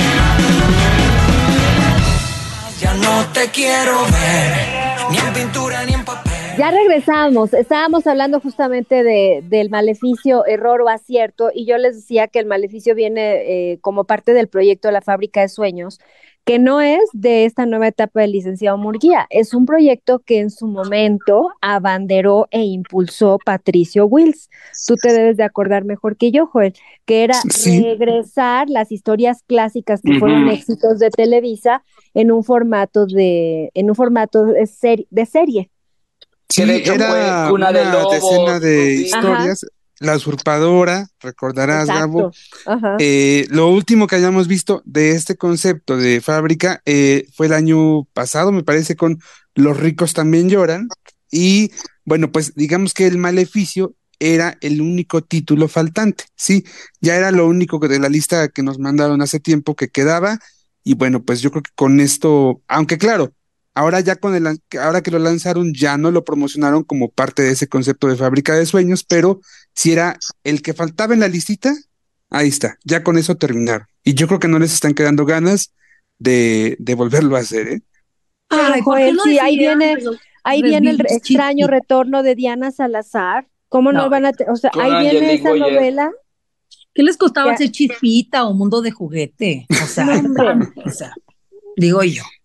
Ya no te quiero ver. Ni en pintura ni en papel. Ya regresamos. Estábamos hablando justamente de, del maleficio, error o acierto, y yo les decía que el maleficio viene eh, como parte del proyecto de la Fábrica de Sueños, que no es de esta nueva etapa del licenciado Murguía, es un proyecto que en su momento abanderó e impulsó Patricio Wills. Tú te debes de acordar mejor que yo, Joel, que era Sí. regresar las historias clásicas que fueron Ujú. éxitos de Televisa en un formato de, en un formato de, ser- de serie. Sí, Que de hecho era fue Cuna de una Lobos, decena de Rubí. historias. La usurpadora, recordarás, Gabo. Exacto. Ajá. Eh, lo último que hayamos visto de este concepto de fábrica eh, fue el año pasado, me parece, con Los ricos también lloran. Y bueno, pues digamos que El Maleficio era el único título faltante, sí, ya era lo único que de la lista que nos mandaron hace tiempo que quedaba. Y bueno, pues yo creo que con esto, aunque claro, ahora ya con el, ahora que lo lanzaron, ya no lo promocionaron como parte de ese concepto de fábrica de sueños, pero si era el que faltaba en la listita, ahí está, ya con eso terminaron. Y yo creo que no les están quedando ganas de, de volverlo a hacer, ¿eh? Ay, ¿por qué Joel, no sí, ahí decidieron viene, re- ahí viene el re- revivir extraño Chiqui? retorno de Diana Salazar. ¿Cómo no, No. van a, te- o sea, Con ahí viene Angelique esa Boyer. novela? ¿Qué les costaba Ya. hacer Chispita o Mundo de Juguete? O sea, No, hombre. o sea, digo yo.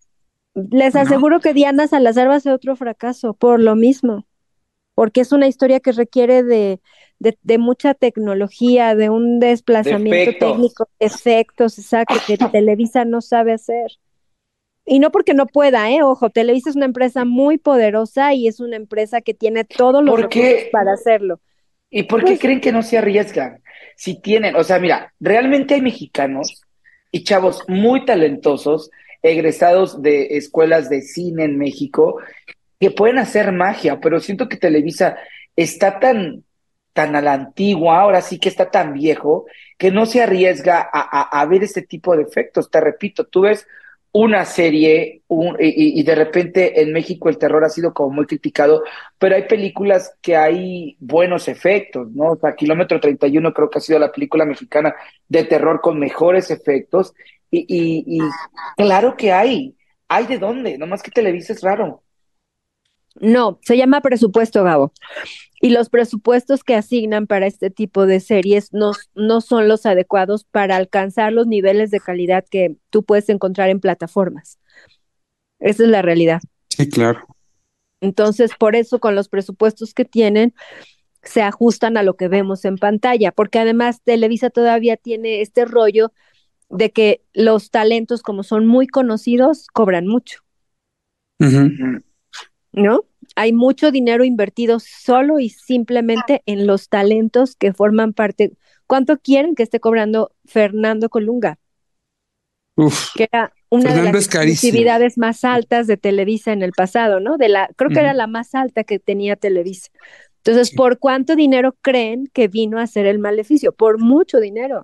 Les ¿no? aseguro que Diana Salazar va a ser otro fracaso, por lo mismo, porque es una historia que requiere de, de, de mucha tecnología, de un desplazamiento Defectos. técnico, efectos, exacto, que Televisa no sabe hacer. Y no porque no pueda, ¿eh? Ojo, Televisa es una empresa muy poderosa y es una empresa que tiene todos los ¿Por recursos qué? para hacerlo. ¿Y por qué Pues creen que no se arriesgan? Si tienen, o sea, mira, realmente hay mexicanos y chavos muy talentosos, egresados de escuelas de cine en México, que pueden hacer magia, pero siento que Televisa está tan, tan a la antigua, ahora sí que está tan viejo, que no se arriesga a, a, a ver este tipo de efectos. Te repito, tú ves una serie un, y, y de repente en México el terror ha sido como muy criticado, pero hay películas que hay buenos efectos, ¿no? O sea, Kilómetro treinta y uno creo que ha sido la película mexicana de terror con mejores efectos y, y, y claro que hay, hay de dónde, nomás que Televisa es raro. no, se llama presupuesto, Gabo. Y los presupuestos que asignan para este tipo de series no, no son los adecuados para alcanzar los niveles de calidad que tú puedes encontrar en plataformas. Esa es la realidad. Sí, claro. Entonces, por eso con los presupuestos que tienen, se ajustan a lo que vemos en pantalla, porque además Televisa todavía tiene este rollo de que los talentos, como son muy conocidos, cobran mucho, Ujú. ¿no? Hay mucho dinero invertido solo y simplemente en los talentos que forman parte. ¿Cuánto quieren que esté cobrando Fernando Colunga? Uf, Que era una de Fernando las es carísimo. exclusividades más altas de Televisa en el pasado, ¿no? De la, creo que Ujú. era la más alta que tenía Televisa. Entonces, ¿por cuánto dinero creen que vino a hacer el Maleficio? Por mucho dinero.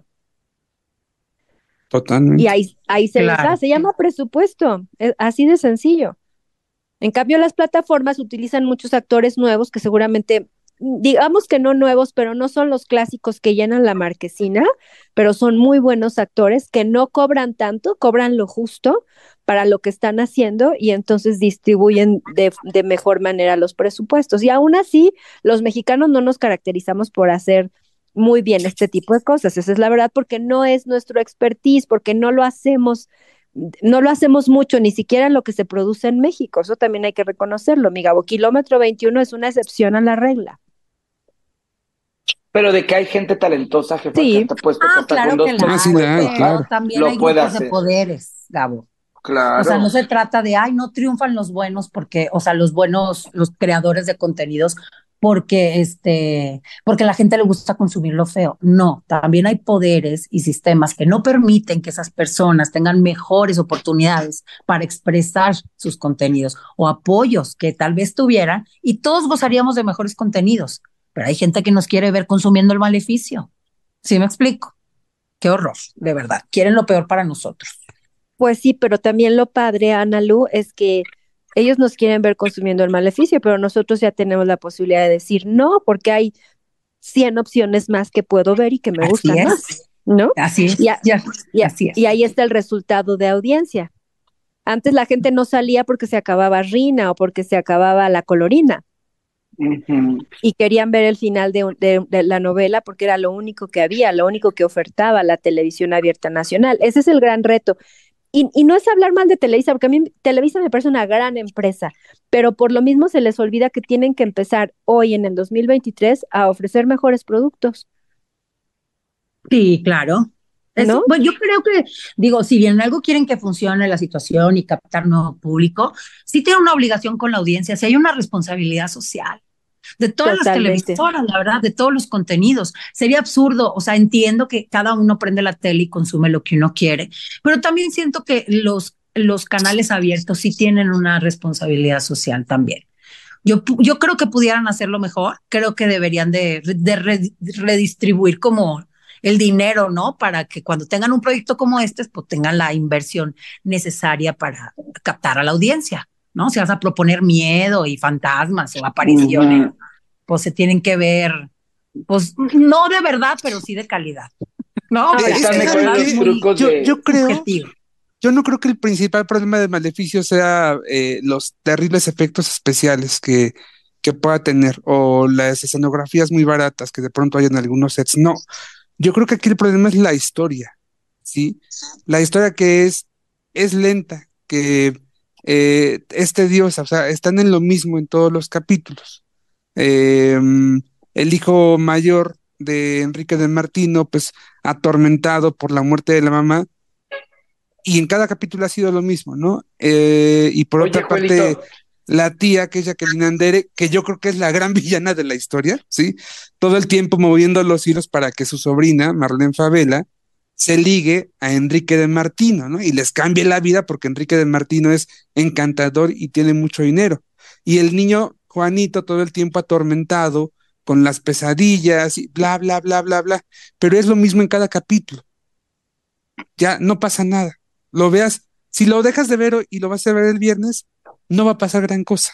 Y Totalmente. ahí, ahí se les Claro. da, se llama presupuesto, es así de sencillo. En cambio, las plataformas utilizan muchos actores nuevos que seguramente, digamos que no nuevos, pero no son los clásicos que llenan la marquesina, pero son muy buenos actores que no cobran tanto, cobran lo justo para lo que están haciendo y entonces distribuyen de, de mejor manera los presupuestos. Y aún así, los mexicanos no nos caracterizamos por hacer muy bien este tipo de cosas. Esa es la verdad, porque no es nuestro expertise, porque no lo hacemos no lo hacemos mucho, ni siquiera en lo que se produce en México. Eso también hay que reconocerlo, mi Gabo. Kilómetro veintiuno es una excepción a la regla. Pero de que hay gente talentosa, jefa, que Sí. hasta puesto que Ah, hasta con claro dos que la Ah, sí, hay, la hay, presupuestos pero claro. también lo hay puede grupos de hacer. poderes, Gabo. Claro. O sea, no se trata de, ay, no triunfan los buenos porque, o sea, los buenos, los creadores de contenidos, porque este, porque a la gente le gusta consumir lo feo. No, también hay poderes y sistemas que no permiten que esas personas tengan mejores oportunidades para expresar sus contenidos o apoyos que tal vez tuvieran y todos gozaríamos de mejores contenidos. Pero hay gente que nos quiere ver consumiendo el maleficio. ¿Sí me explico? Qué horror, de verdad. Quieren lo peor para nosotros. Pues sí, pero también lo padre, Ana Lu, es que ellos nos quieren ver consumiendo el maleficio, pero nosotros ya tenemos la posibilidad de decir no, porque hay cien opciones más que puedo ver y que me Así gustan es. más, ¿no? Así es. Y, a- Ya, y a- así es. y ahí está el resultado de audiencia. Antes la gente no salía porque se acababa Rina o porque se acababa La Colorina Ujú. y querían ver el final de, un- de- de la novela porque era lo único que había, lo único que ofertaba la televisión abierta nacional. Ese es el gran reto. Y, y no es hablar mal de Televisa, porque a mí Televisa me parece una gran empresa, pero por lo mismo se les olvida que tienen que empezar hoy en el dos mil veintitrés a ofrecer mejores productos, Sí, claro. Es, ¿no? bueno, yo creo que, digo, si bien algo quieren que funcione la situación y captar nuevo público, sí tienen una obligación con la audiencia, sí hay una responsabilidad social de todas las Totalmente. televisoras, la verdad, de todos los contenidos. Sería absurdo, o sea, entiendo que cada uno prende la tele y consume lo que uno quiere, pero también siento que los, los canales abiertos sí tienen una responsabilidad social también. Yo, pu- yo creo que pudieran hacerlo mejor, creo que deberían de, de re- redistribuir como el dinero, ¿no? Para que cuando tengan un proyecto como este, pues tengan la inversión necesaria para captar a la audiencia, ¿no? Si vas a proponer miedo y fantasmas o apariciones, Ujú. pues se tienen que ver, pues no de verdad, pero sí de calidad, ¿no? Ahora, Porque Es Están que, de ¿saben mejores verdad los es qué? muy trucos Yo, de... yo creo, subjetivo. yo no creo que el principal problema de Maleficio sea eh, los terribles efectos especiales que, que pueda tener o las escenografías muy baratas que de pronto hay en algunos sets. No, yo creo que aquí el problema es la historia, ¿sí? La historia que es, es lenta, que eh, es tediosa, o sea, están en lo mismo en todos los capítulos. Eh, el hijo mayor de Enrique de Martino, pues atormentado por la muerte de la mamá, y en cada capítulo ha sido lo mismo, ¿no? Eh, y por Oye, otra parte, Juelito. la tía, que es Jacqueline Andere, que yo creo que es la gran villana de la historia, ¿sí? Todo el tiempo moviendo los hilos para que su sobrina, Marlene Favela, se ligue a Enrique de Martino, ¿no? Y les cambie la vida porque Enrique de Martino es encantador y tiene mucho dinero. Y el niño Juanito todo el tiempo atormentado con las pesadillas y bla, bla, bla, bla, bla. Pero es lo mismo en cada capítulo. Ya no pasa nada. Lo veas, si lo dejas de ver hoy y lo vas a ver el viernes, no va a pasar gran cosa.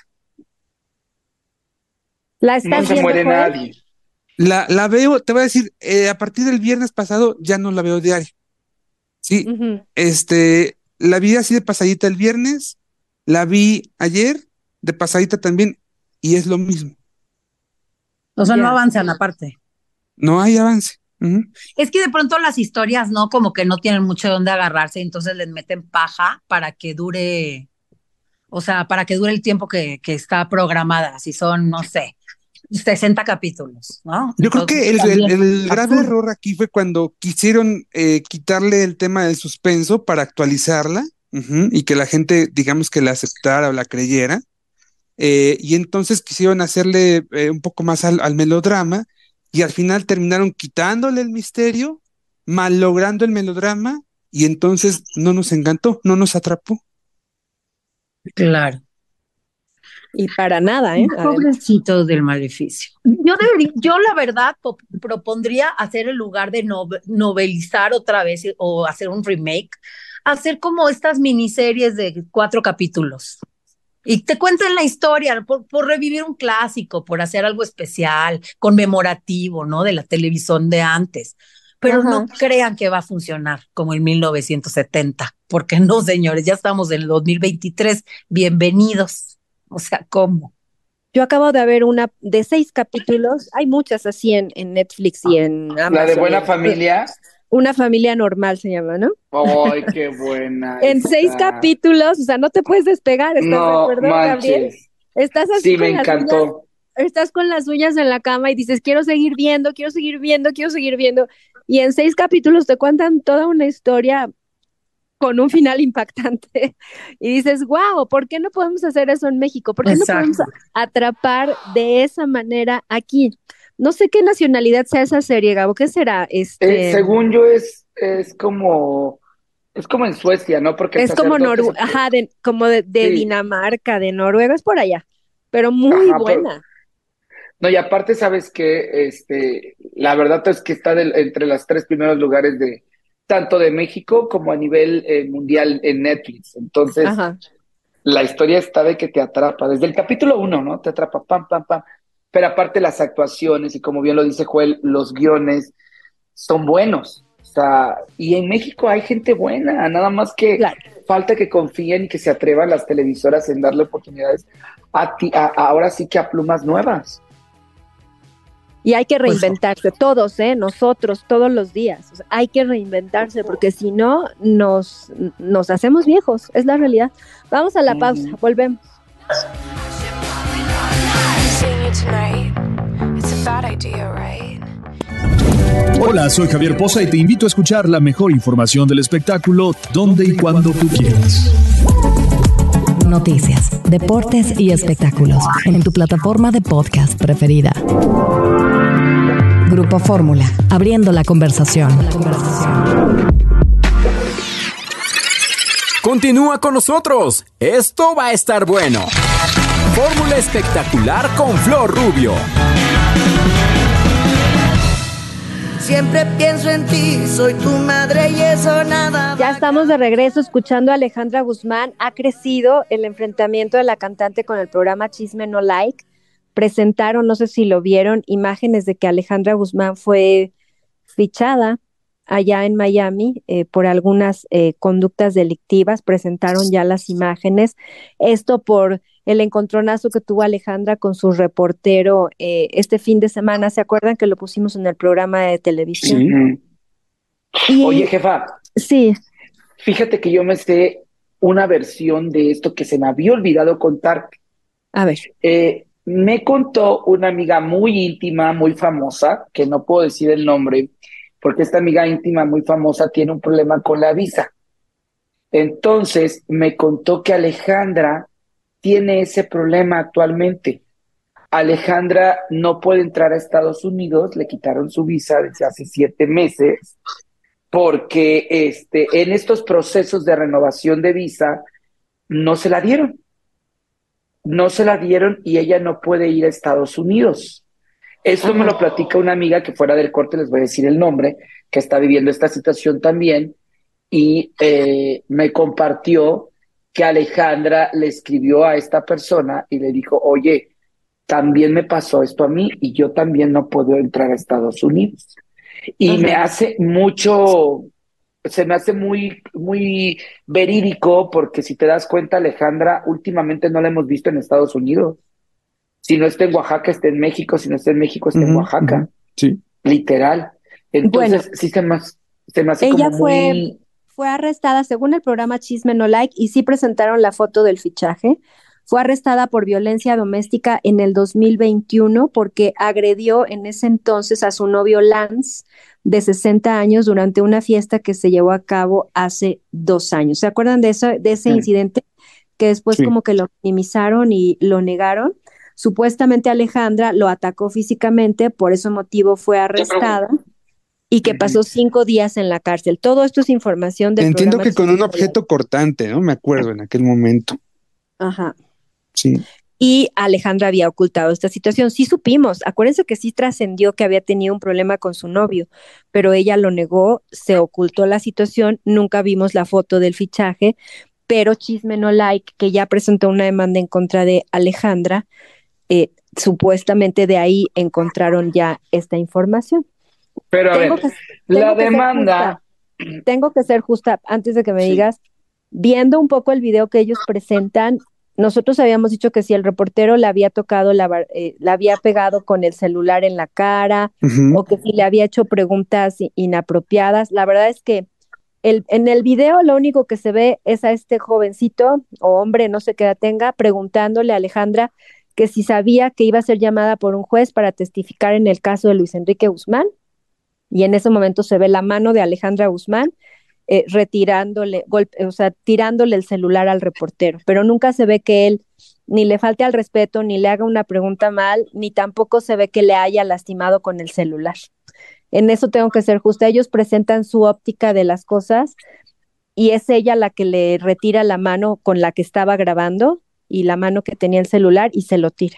¿La estás No se viendo, muere Joel? nadie. La, la veo, te voy a decir, eh, a partir del viernes pasado ya no la veo diario. Sí, Ujú. este, la vi así de pasadita el viernes, la vi ayer, de pasadita también, y es lo mismo. O sea, Ya. no avanzan aparte. No hay avance. Ujú. Es que de pronto las historias, ¿no? Como que no tienen mucho de dónde agarrarse, entonces les meten paja para que dure, o sea, para que dure el tiempo que, que está programada. Si son, no sé, sesenta capítulos, ¿no? Yo creo que el, Entonces, el- también, el grave absurdo. error aquí fue cuando quisieron eh, quitarle el tema del suspenso para actualizarla, ujú, y que la gente, digamos que la aceptara o la creyera, eh, y entonces quisieron hacerle eh, un poco más al, al melodrama, y al final terminaron quitándole el misterio, malogrando el melodrama, y entonces no nos encantó, no nos atrapó. Claro. Y para nada, ¿eh? Además. Pobrecito del Maleficio. Yo debería, yo la verdad po- propondría hacer en lugar de nove- novelizar otra vez eh, o hacer un remake, hacer como estas miniseries de cuatro capítulos. Y te cuentan la historia por, por revivir un clásico, por hacer algo especial, conmemorativo, ¿no? De la televisión de antes. Pero Ajá. no crean que va a funcionar como en mil novecientos setenta, porque no, señores, ya estamos en el dos mil veintitrés. Bienvenidos. O sea, ¿cómo? Yo acabo de ver una de seis capítulos, hay muchas así en, en Netflix y en Amazon. La de Buena y en- Familia. Una familia normal se llama, ¿no? Ay, qué buena. En está. seis capítulos, o sea, no te puedes despegar, ¿estás de No acuerdo, Gabriel? manches. Estás así Sí, con me las uñas, encantó. estás con las uñas en la cama y dices, quiero seguir viendo, quiero seguir viendo, quiero seguir viendo. Y en seis capítulos te cuentan toda una historia con un final impactante. Y dices, wow, ¿por qué no podemos hacer eso en México? ¿Por qué no podemos Exacto. atrapar de esa manera aquí? No sé qué nacionalidad sea esa serie, Gabo, ¿qué será? Eh, Este, según yo es, es como, es como en Suecia, ¿no? Porque el es como sacerdote Noru- se- ajá, de, como de, de Sí. Dinamarca, de Noruega, es por allá, pero muy Ajá, pero- buena. No, y aparte, ¿sabes qué? Este, la verdad es que está del- entre los tres primeros lugares de tanto de México como a nivel eh, mundial en Netflix. Entonces, Ajá. la historia está de que te atrapa. Desde el capítulo uno, ¿no? Te atrapa, pam, pam, pam. Pero aparte las actuaciones y como bien lo dice Joel, los guiones son buenos. O sea, y en México hay gente buena, nada más que Claro. falta que confíen y que se atrevan las televisoras en darle oportunidades a ti, a- a- ahora sí que a plumas nuevas. Y hay que Pues- reinventarse, todos, ¿eh? Nosotros, todos los días. O sea, hay que reinventarse porque si no, nos, nos hacemos viejos, es la realidad. Vamos a la pausa, Ujú. volvemos. Hola, soy Javier Poza y te invito a escuchar la mejor información del espectáculo donde y cuando tú quieras. Noticias, deportes y espectáculos en tu plataforma de podcast preferida. Grupo Fórmula, abriendo la conversación. Continúa con nosotros. Esto va a estar bueno. Fórmula espectacular con Flor Rubio. Siempre pienso en ti, soy tu madre y eso nada. Ya estamos de regreso escuchando a Alejandra Guzmán. Ha crecido el enfrentamiento de la cantante con el programa Chisme No Like. Presentaron, no sé si lo vieron, imágenes de que Alejandra Guzmán fue fichada allá en Miami eh, por algunas eh, conductas delictivas. Presentaron ya las imágenes. Esto por el encontronazo que tuvo Alejandra con su reportero eh, este fin de semana. ¿Se acuerdan que lo pusimos en el programa de televisión? Ujú. Y- Oye, jefa, Sí, fíjate que yo me sé una versión de esto que se me había olvidado contar. A ver. Eh, me contó una amiga muy íntima, muy famosa, que no puedo decir el nombre, porque esta amiga íntima muy famosa tiene un problema con la visa. Entonces me contó que Alejandra tiene ese problema actualmente. Alejandra no puede entrar a Estados Unidos, le quitaron su visa desde hace siete meses, porque este, en estos procesos de renovación de visa no se la dieron. No se la dieron y ella no puede ir a Estados Unidos. Esto Ajá. me lo platica una amiga que fuera del corte, les voy a decir el nombre, que está viviendo esta situación también, y eh, me compartió que Alejandra le escribió a esta persona y le dijo, oye, también me pasó esto a mí y yo también no puedo entrar a Estados Unidos. Y Ajá. me hace mucho... se me hace muy, muy verídico, porque si te das cuenta, Alejandra, últimamente no la hemos visto en Estados Unidos. Si no está en Oaxaca, está en México. Si no está en México, está uh-huh, en Oaxaca. Uh-huh. Sí. Literal. Entonces, bueno, sí se me, se me hace ella como fue, muy... fue arrestada, según el programa Chisme No Like, y sí presentaron la foto del fichaje. Fue arrestada por violencia doméstica en el dos mil veintiuno porque agredió en ese entonces a su novio Lance, de sesenta años, durante una fiesta que se llevó a cabo hace dos años. ¿Se acuerdan de eso, de ese sí. incidente? Que después sí. como que lo minimizaron y lo negaron. Supuestamente Alejandra lo atacó físicamente, por ese motivo fue arrestada y que pasó cinco días en la cárcel. Todo esto es información del Entiendo programa que con un objeto cortante, ¿no? Me acuerdo en aquel momento. Ajá. Sí. Y Alejandra había ocultado esta situación. Sí supimos, acuérdense que sí trascendió que había tenido un problema con su novio, pero ella lo negó, se ocultó la situación, nunca vimos la foto del fichaje, pero Chisme No Like, que ya presentó una demanda en contra de Alejandra, eh, supuestamente de ahí encontraron ya esta información. Pero a tengo ver, que, la que demanda... Tengo que ser justa, antes de que me sí. digas, viendo un poco el video que ellos presentan, nosotros habíamos dicho que si el reportero le había tocado, la, eh, la había pegado con el celular en la cara, uh-huh. o que si le había hecho preguntas inapropiadas. La verdad es que el, en el video lo único que se ve es a este jovencito, o hombre, no sé qué edad tenga, preguntándole a Alejandra que si sabía que iba a ser llamada por un juez para testificar en el caso de Luis Enrique Guzmán, y en ese momento se ve la mano de Alejandra Guzmán, Eh, retirándole, golpe, o sea, tirándole el celular al reportero, pero nunca se ve que él ni le falte al respeto, ni le haga una pregunta mal, ni tampoco se ve que le haya lastimado con el celular. En eso tengo que ser justa. Ellos presentan su óptica de las cosas y es ella la que le retira la mano con la que estaba grabando y la mano que tenía el celular y se lo tira.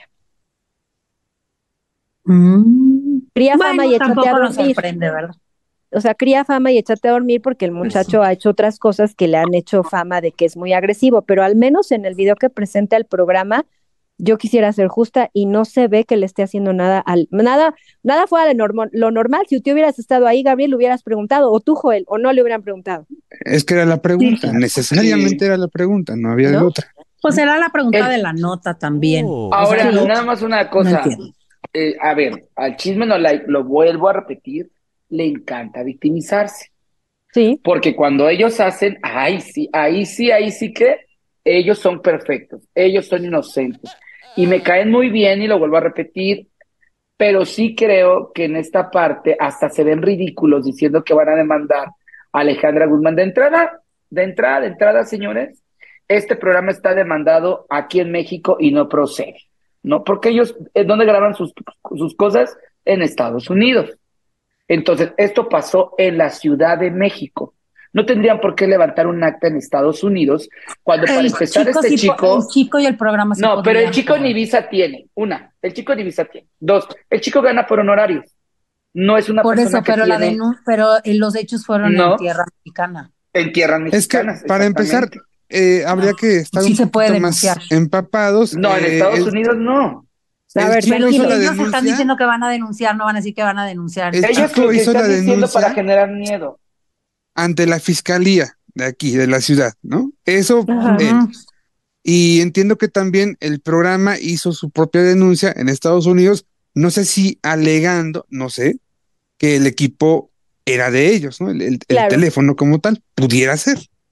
Mm. Cría bueno, fama y échate a tampoco dormir. nos sorprende, ¿verdad? O sea, cría fama y échate a dormir porque el muchacho sí. ha hecho otras cosas que le han hecho fama de que es muy agresivo, pero al menos en el video que presenta el programa, yo quisiera ser justa y no se ve que le esté haciendo nada, al, nada, nada fuera de normal, lo normal. Si tú hubieras estado ahí, Gabriel, le hubieras preguntado, o tú, Joel, o no le hubieran preguntado. Es que era la pregunta, sí. necesariamente sí. era la pregunta, no había ¿No? de otra. Pues era la pregunta el... de la nota también. Oh. Ahora, sí. nada más una cosa, no eh, a ver, al Chisme No Like, lo vuelvo a repetir, le encanta victimizarse. Sí. Porque cuando ellos hacen, ay sí, ahí sí, ahí sí que ellos son perfectos, ellos son inocentes. Y me caen muy bien y lo vuelvo a repetir, pero sí creo que en esta parte hasta se ven ridículos diciendo que van a demandar a Alejandra Guzmán. De entrada, de entrada, de entrada, señores, este programa está demandado aquí en México y no procede, ¿no? Porque ellos, ¿dónde graban sus, sus cosas? En Estados Unidos. Entonces, esto pasó en la Ciudad de México. No tendrían por qué levantar un acta en Estados Unidos cuando el para empezar chico este sí, chico... El chico y el programa sí No, pero el chico hacer. ni visa tiene. Una, el chico ni visa tiene. Dos, el chico gana por honorarios. No es una por persona eso, que pero tiene... la denun- pero los hechos fueron no, en tierra mexicana. En tierra mexicana. Es que, para empezar, eh, habría no, que estar sí un se puede poquito más denunciar. empapados. No, en eh, Estados el... Unidos no. A ver, pero si ellos denuncia, están diciendo que van a denunciar, no van a decir que van a denunciar. El ellos chico lo que hizo están la diciendo denuncia para generar miedo. Ante la fiscalía de aquí, de la ciudad, ¿no? Eso, Ajá. él. Y entiendo que también el programa hizo su propia denuncia en Estados Unidos, no sé si alegando, no sé, que el equipo era de ellos, ¿no? El, el, claro. el teléfono como tal, pudiera ser.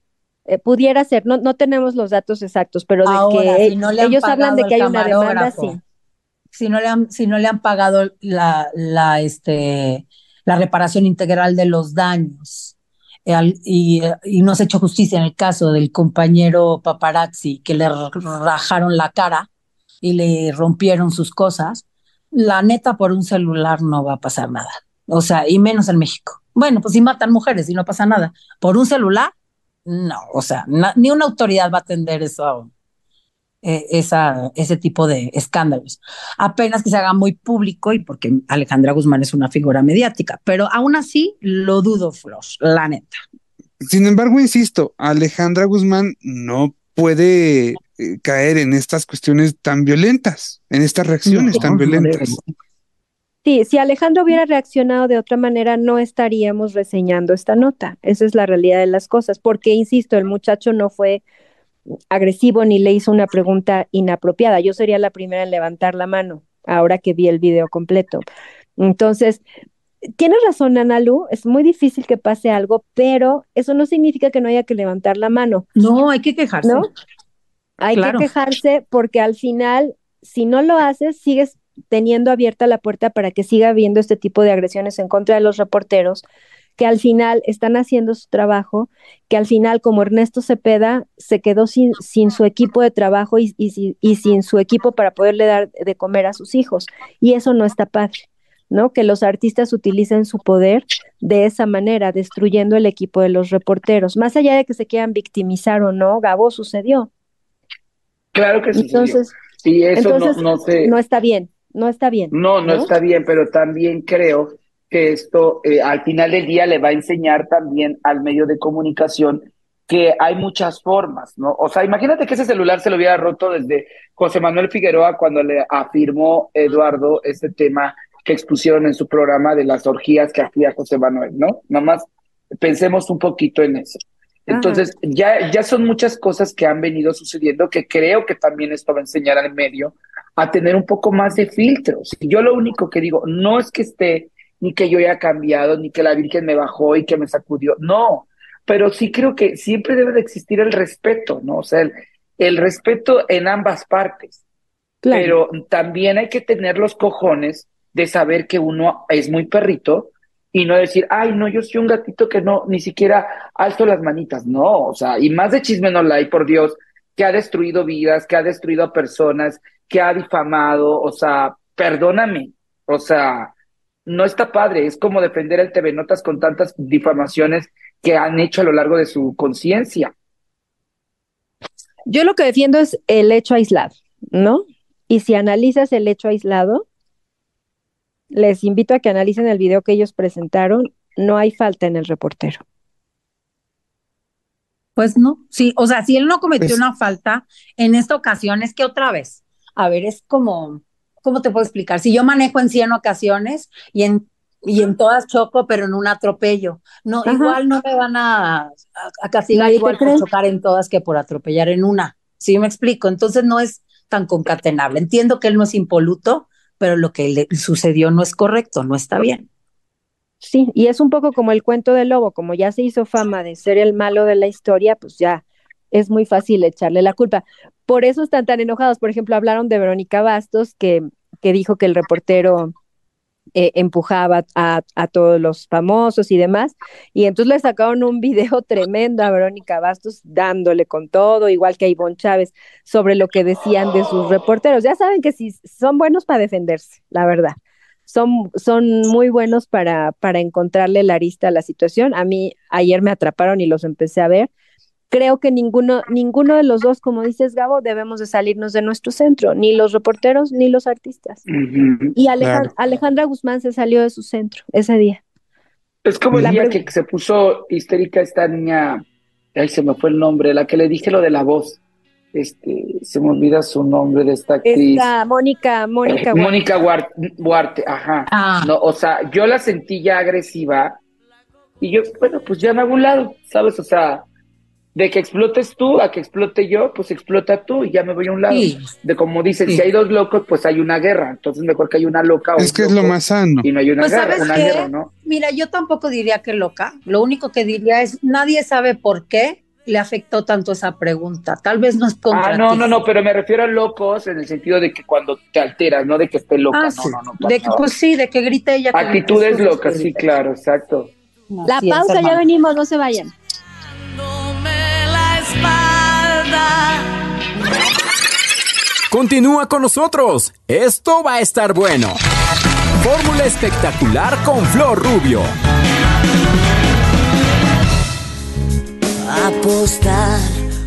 Eh, pudiera ser, no, no tenemos los datos exactos, pero de Ahora, que si no le han ellos hablan de pagado que al hay una demanda, camarógrafo, sí. si no le han, si no le han pagado la, la, este, la reparación integral de los daños, eh, al- y, eh, y no se ha hecho justicia en el caso del compañero paparazzi que le r- rajaron la cara y le rompieron sus cosas, la neta por un celular no va a pasar nada. O sea, y menos en México. Bueno, pues si matan mujeres y no pasa nada. Por un celular, no. O sea, na- ni una autoridad va a atender eso, eh, esa, ese tipo de escándalos. Apenas que se haga muy público y porque Alejandra Guzmán es una figura mediática, pero aún así lo dudo, Flor, la neta. Sin embargo, insisto, Alejandra Guzmán no puede eh, caer en estas cuestiones tan violentas, en estas reacciones No, tan no violentas. debe. Sí, si Alejandro hubiera reaccionado de otra manera, no estaríamos reseñando esta nota. Esa es la realidad de las cosas, porque, insisto, el muchacho no fue agresivo ni le hizo una pregunta inapropiada. Yo sería la primera en levantar la mano ahora que vi el video completo. Entonces, tienes razón, Analu, es muy difícil que pase algo, pero eso no significa que no haya que levantar la mano, No, hay que quejarse. ¿no? Hay Claro. que quejarse porque al final, si no lo haces, sigues teniendo abierta la puerta para que siga habiendo este tipo de agresiones en contra de los reporteros, que al final están haciendo su trabajo, que al final, como Ernesto Cepeda, se quedó sin, sin su equipo de trabajo y, y, si- y sin su equipo para poderle dar de comer a sus hijos. Y eso no está padre, ¿no? Que los artistas utilicen su poder de esa manera, destruyendo el equipo de los reporteros. Más allá de que se quieran victimizar o no, Gabo, sucedió. Claro que sucedió. Entonces, Y eso entonces no, no se... no está bien, no está bien. No, no está bien, pero también creo que esto eh, al final del día le va a enseñar también al medio de comunicación que hay muchas formas, ¿no? O sea, imagínate que ese celular se lo hubiera roto desde José Manuel Figueroa cuando le afirmó Eduardo ese tema que expusieron en su programa de las orgías que hacía José Manuel, ¿no? Nada más pensemos un poquito en eso. Entonces, ya, ya son muchas cosas que han venido sucediendo que creo que también esto va a enseñar al medio a tener un poco más de filtros. Y yo lo único que digo, no es que esté, ni que yo haya cambiado, ni que la Virgen me bajó y que me sacudió, no, pero sí creo que siempre debe de existir el respeto, ¿no? O sea, el, el respeto en ambas partes, Claro. pero también hay que tener los cojones de saber que uno es muy perrito y no decir, ay, no, yo soy un gatito que no, ni siquiera alzo las manitas, no, o sea, y más de chisme no la hay, por Dios, que ha destruido vidas, que ha destruido a personas, que ha difamado, o sea, perdóname, o sea, no está padre, es como defender el T V Notas con tantas difamaciones que han hecho a lo largo de su conciencia. Yo lo que defiendo es el hecho aislado, ¿no? Y si analizas el hecho aislado, les invito a que analicen el video que ellos presentaron, no hay falta en el reportero. Pues no, sí, o sea, si él no cometió Pues- una falta en esta ocasión, es que otra vez, a ver, es como, ¿cómo te puedo explicar? Si yo manejo en cien ocasiones y en, y en todas choco, pero en un atropello, no, Ajá. igual no me van a, a, a castigar Nadie te igual cree. por chocar en todas que por atropellar en una, ¿sí me explico? Entonces no es tan concatenable. Entiendo que él no es impoluto, pero lo que le sucedió no es correcto, no está bien. Sí, y es un poco como el cuento del lobo, como ya se hizo fama de ser el malo de la historia, pues ya es muy fácil echarle la culpa. Por eso están tan enojados. Por ejemplo, hablaron de Verónica Bastos, que, que dijo que el reportero eh, empujaba a, a todos los famosos y demás, y entonces le sacaron un video tremendo a Verónica Bastos dándole con todo, igual que a Ivonne Chávez, sobre lo que decían de sus reporteros. Ya saben que sí son buenos para defenderse, la verdad. Son, son muy buenos para, para encontrarle la arista a la situación. A mí ayer me atraparon y los empecé a ver. Creo que ninguno, ninguno de los dos, como dices, Gabo, debemos de salirnos de nuestro centro, ni los reporteros ni los artistas. Ujú. Y Aleja- Claro. Alejandra Guzmán se salió de su centro ese día. Es como el La día pre- que se puso histérica esta niña, ay, se me fue el nombre, la que le dije lo de la voz, este, se me olvida su nombre de esta actriz. Esta Mónica, Mónica, Eh, Guar- Mónica Huar- Huarte, ajá. Ah. No, o sea, yo la sentí ya agresiva y yo, bueno, pues ya me hago un lado, ¿sabes? O sea, de que explotes tú a que explote yo, pues explota tú y ya me voy a un lado. Sí. De como dicen, Sí. si hay dos locos, pues hay una guerra. Entonces mejor que hay una loca o Es un que es lo loco más sano. y no hay una Pues guerra, ¿sabes una qué? guerra, ¿no? Mira, yo tampoco diría que loca. Lo único que diría es, nadie sabe por qué le afectó tanto esa pregunta. Tal vez no es contra Ah, no, ti. no, no, pero me refiero a locos en el sentido de que cuando te alteras, no de que esté loca, Ah, no, sí. no, no. De que, pues sí, de que grite ella. que Actitudes grite, locas, sí, grite. claro, exacto. La Así es, pausa, ya hermano. venimos, no se vayan. La espalda. Continúa con nosotros. Esto va a estar bueno. Fórmula espectacular con Flor Rubio. Apostar.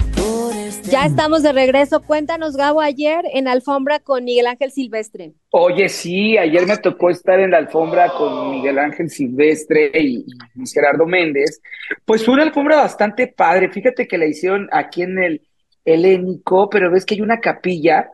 Ya estamos de regreso. Cuéntanos, Gabo, ayer en Alfombra con Miguel Ángel Silvestre. Oye, sí, ayer me tocó estar en la alfombra con Miguel Ángel Silvestre y, y Luis Gerardo Méndez. Pues fue una alfombra bastante padre. Fíjate que la hicieron aquí en el Helénico, pero ves que hay una capilla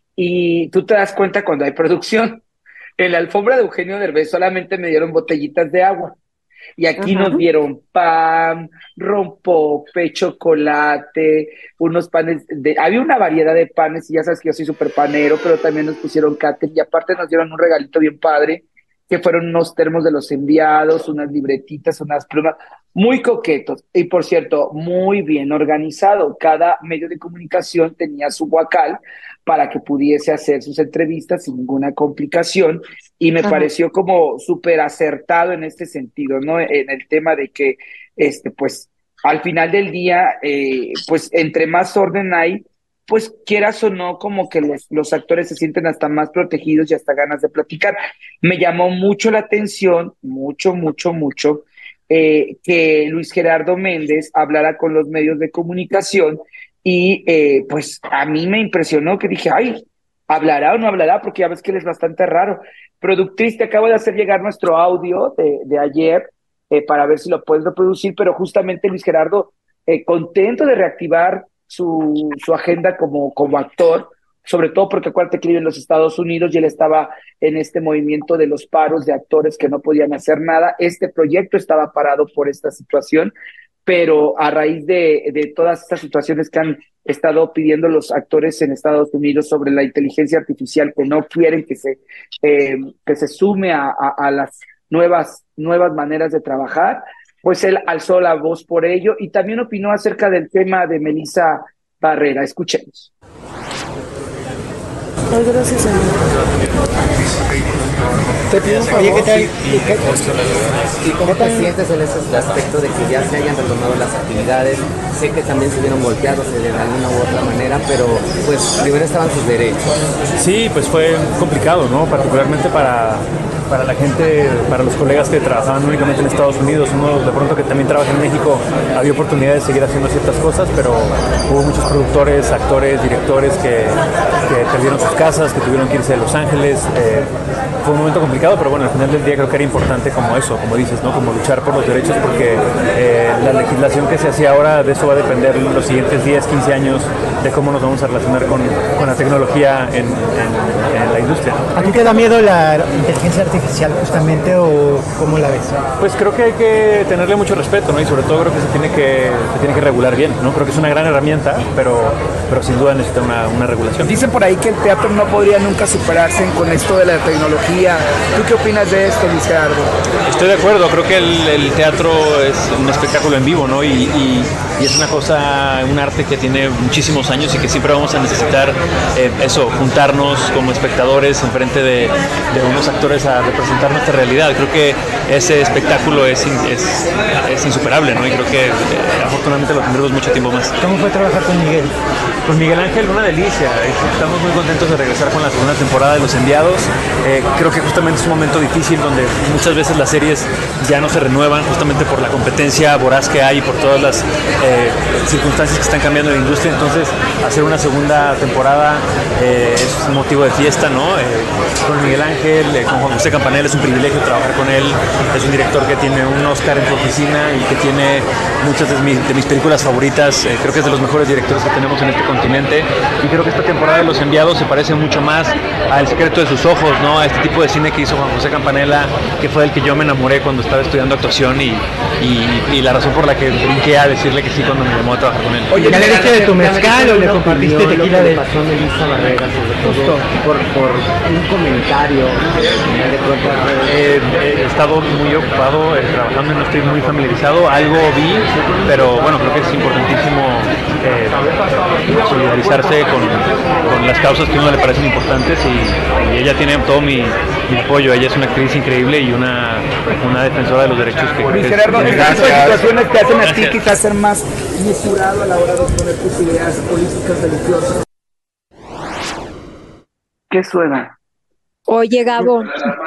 y tú te das cuenta cuando hay producción. En la alfombra de Eugenio Derbez solamente me dieron botellitas de agua. Y aquí Ajá. nos dieron pan, rompope, chocolate, unos panes de... Había una variedad de panes y ya sabes que yo soy súper panero, pero también nos pusieron cáter y aparte nos dieron un regalito bien padre, que fueron unos termos de los enviados, unas libretitas, unas plumas, muy coquetos. Y por cierto, muy bien organizado. Cada medio de comunicación tenía su guacal para que pudiese hacer sus entrevistas sin ninguna complicación. Y me Ajá. pareció como súper acertado en este sentido, ¿no? En el tema de que, este, pues, al final del día, eh, pues, entre más orden hay, pues, quieras o no, como que los, los actores se sienten hasta más protegidos y hasta ganas de platicar. Me llamó mucho la atención, mucho, mucho, mucho, eh, que Luis Gerardo Méndez hablara con los medios de comunicación y, eh, pues, a mí me impresionó que dije, ay, ¿hablará o no hablará? Porque ya ves que él es bastante raro. Productriz, te acabo de hacer llegar nuestro audio de, de ayer eh, para ver si lo puedes reproducir, pero justamente Luis Gerardo, eh, contento de reactivar su, su agenda como, como actor, sobre todo porque acuérdate que vive en los Estados Unidos y él estaba en este movimiento de los paros de actores que no podían hacer nada. Este proyecto estaba parado por esta situación, pero a raíz de, de todas estas situaciones que han estado pidiendo los actores en Estados Unidos sobre la inteligencia artificial, que no quieren que se, eh, que se sume a, a, a las nuevas, nuevas maneras de trabajar, pues él alzó la voz por ello y también opinó acerca del tema de Melissa Barrera. Escuchemos. Ay, gracias, amigo. Te pido un favor. Oye, ¿qué tal? ¿Y, y, qué, ¿Y cómo te sientes en ese aspecto de que ya se hayan retomado las actividades? Sé que también se vieron golpeados de alguna u otra manera, pero pues primero estaban sus derechos. Sí, pues fue complicado, ¿no? Particularmente para, para la gente, para los colegas que trabajaban únicamente en Estados Unidos. Uno de pronto que también trabaja en México, había oportunidad de seguir haciendo ciertas cosas, pero hubo muchos productores, actores, directores que, que perdieron sus casas, que tuvieron que irse de Los Ángeles. Eh, fue un momento complicado, pero bueno, al final del día creo que era importante como eso, como dices, ¿no? Como luchar por los derechos, porque eh, la legislación que se hacía ahora, de eso va a depender los siguientes diez, quince años de cómo nos vamos a relacionar con, con la tecnología en, en, en la industria. ¿A ti te da miedo la inteligencia artificial justamente o cómo la ves? Pues creo que hay que tenerle mucho respeto, ¿no? Y sobre todo creo que se tiene que, se tiene que regular bien, ¿no? Creo que es una gran herramienta, pero, pero sin duda necesita una, una regulación. Dicen por ahí que el teatro no podría nunca superarse con esto de la tecnología. ¿Tú qué opinas de esto, Luis Gerardo? Estoy de acuerdo, creo que el, el teatro es un espectáculo en vivo, ¿no? Y, y, y es una cosa, un arte que tiene muchísimos años y que siempre vamos a necesitar eh, eso, juntarnos como espectadores enfrente de, de unos actores a representar nuestra realidad. Creo que ese espectáculo es, es, es insuperable, ¿no? Y creo que eh, afortunadamente lo tendremos mucho tiempo más. ¿Cómo fue trabajar con Miguel? Con Miguel Ángel, una delicia. Estamos muy contentos de regresar con la segunda temporada de Los Enviados. Eh, creo que justamente es un momento difícil donde muchas veces las series ya no se renuevan justamente por la competencia voraz que hay y por todas las eh, circunstancias que están cambiando en la industria. Entonces, hacer una segunda temporada eh, es un motivo de fiesta, ¿no? Eh, con Miguel Ángel, eh, con Juan José Campanella, es un privilegio trabajar con él. Es un director que tiene un Oscar en su oficina y que tiene muchas de mis, de mis películas favoritas. Eh, creo que es de los mejores directores que tenemos en este continente y creo que esta temporada de Los Enviados se parece mucho más a El secreto de sus ojos, ¿no? A este tipo de cine que hizo Juan José Campanella, que fue del que yo me enamoré cuando estaba estudiando actuación y, y, y la razón por la que brinqué a decirle que sí cuando me llamó a trabajar con él. Oye, ¿ya le diste de tu mezcal o le compartiste tequila de...? Pasó a Melissa Barrera, sobre todo por, por un comentario de pronto eh, he estado muy ocupado eh, trabajando y no estoy muy familiarizado. Algo vi, pero bueno, creo que es importantísimo eh, solidarizarse con, con las causas que a uno le parecen importantes y, y ella tiene todo mi, mi apoyo. Ella es una actriz increíble y una, una defensora de los derechos que... Luis que Gerardo, es, estas situaciones te hacen a ti quizás ser más mesurado a la hora de exponer tus ideas políticas religiosas. ¿Qué suena? Oye, Gabo,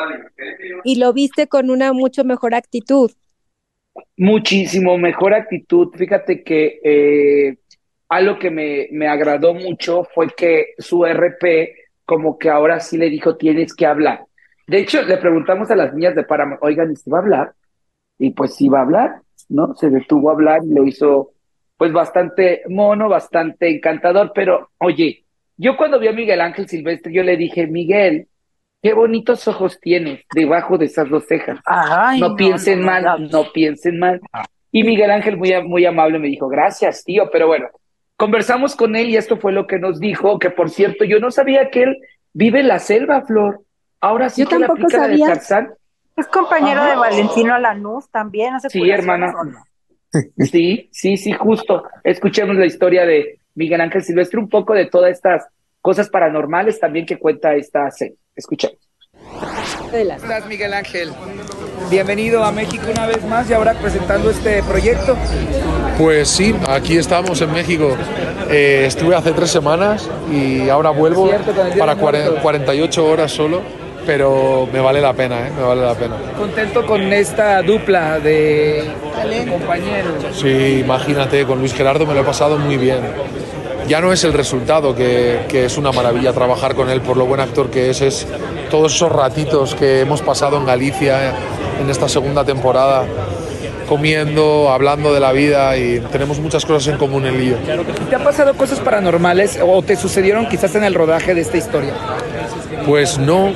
y lo viste con una mucho mejor actitud. Muchísimo mejor actitud. Fíjate que eh, algo que me, me agradó mucho fue que su R P como que ahora sí le dijo tienes que hablar. De hecho, le preguntamos a las niñas de Paramount, oigan, ¿y si va a hablar? Y pues sí va a hablar, ¿no? Se detuvo a hablar y lo hizo pues bastante mono, bastante encantador, pero oye, yo cuando vi a Miguel Ángel Silvestre, yo le dije, Miguel, qué bonitos ojos tienes debajo de esas dos cejas. Ay, no, no, piensen no, mal, no. no piensen mal. Y Miguel Ángel muy, muy amable me dijo, gracias, tío, pero bueno, conversamos con él y esto fue lo que nos dijo, que por cierto, yo no sabía que él vive en la selva, Flor. Ahora sí Yo que le tampoco aplica la de sabía. Tarzán. Es compañero Ajá. de Valentino Lanús también, hace Sí, curaciones, hermana. ¿o no? Sí, sí, sí, justo. Escuchemos la historia de Miguel Ángel Silvestre, un poco de todas estas cosas paranormales también que cuenta esta serie. Escuchemos. Hola, Miguel Ángel. Bienvenido a México una vez más y ahora presentando este proyecto. Pues sí, aquí estamos en México. Eh, estuve hace tres semanas y ahora vuelvo Cierto, con el Día para de Muertos. cuarenta y ocho horas solo, pero me vale la pena, ¿eh? Me vale la pena. Contento con esta dupla de compañeros. Sí, imagínate, con Luis Gerardo me lo he pasado muy bien. Ya no es el resultado, que, que es una maravilla trabajar con él por lo buen actor que es, es todos esos ratitos que hemos pasado en Galicia en esta segunda temporada, comiendo, hablando de la vida y tenemos muchas cosas en común él y yo. ¿Te han pasado cosas paranormales o te sucedieron quizás en el rodaje de esta historia? Pues no,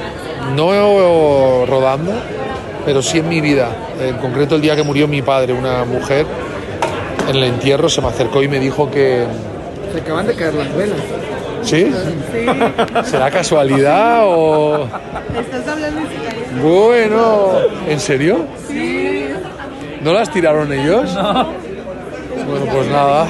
no rodando, pero sí en mi vida. En concreto el día que murió mi padre, una mujer, en el entierro se me acercó y me dijo que... Se acaban de caer las velas. ¿Sí? Sí. ¿Será casualidad o...? ¿Estás hablando en serio? Bueno, ¿en serio? Sí. ¿No las tiraron ellos? No. Bueno, pues nada.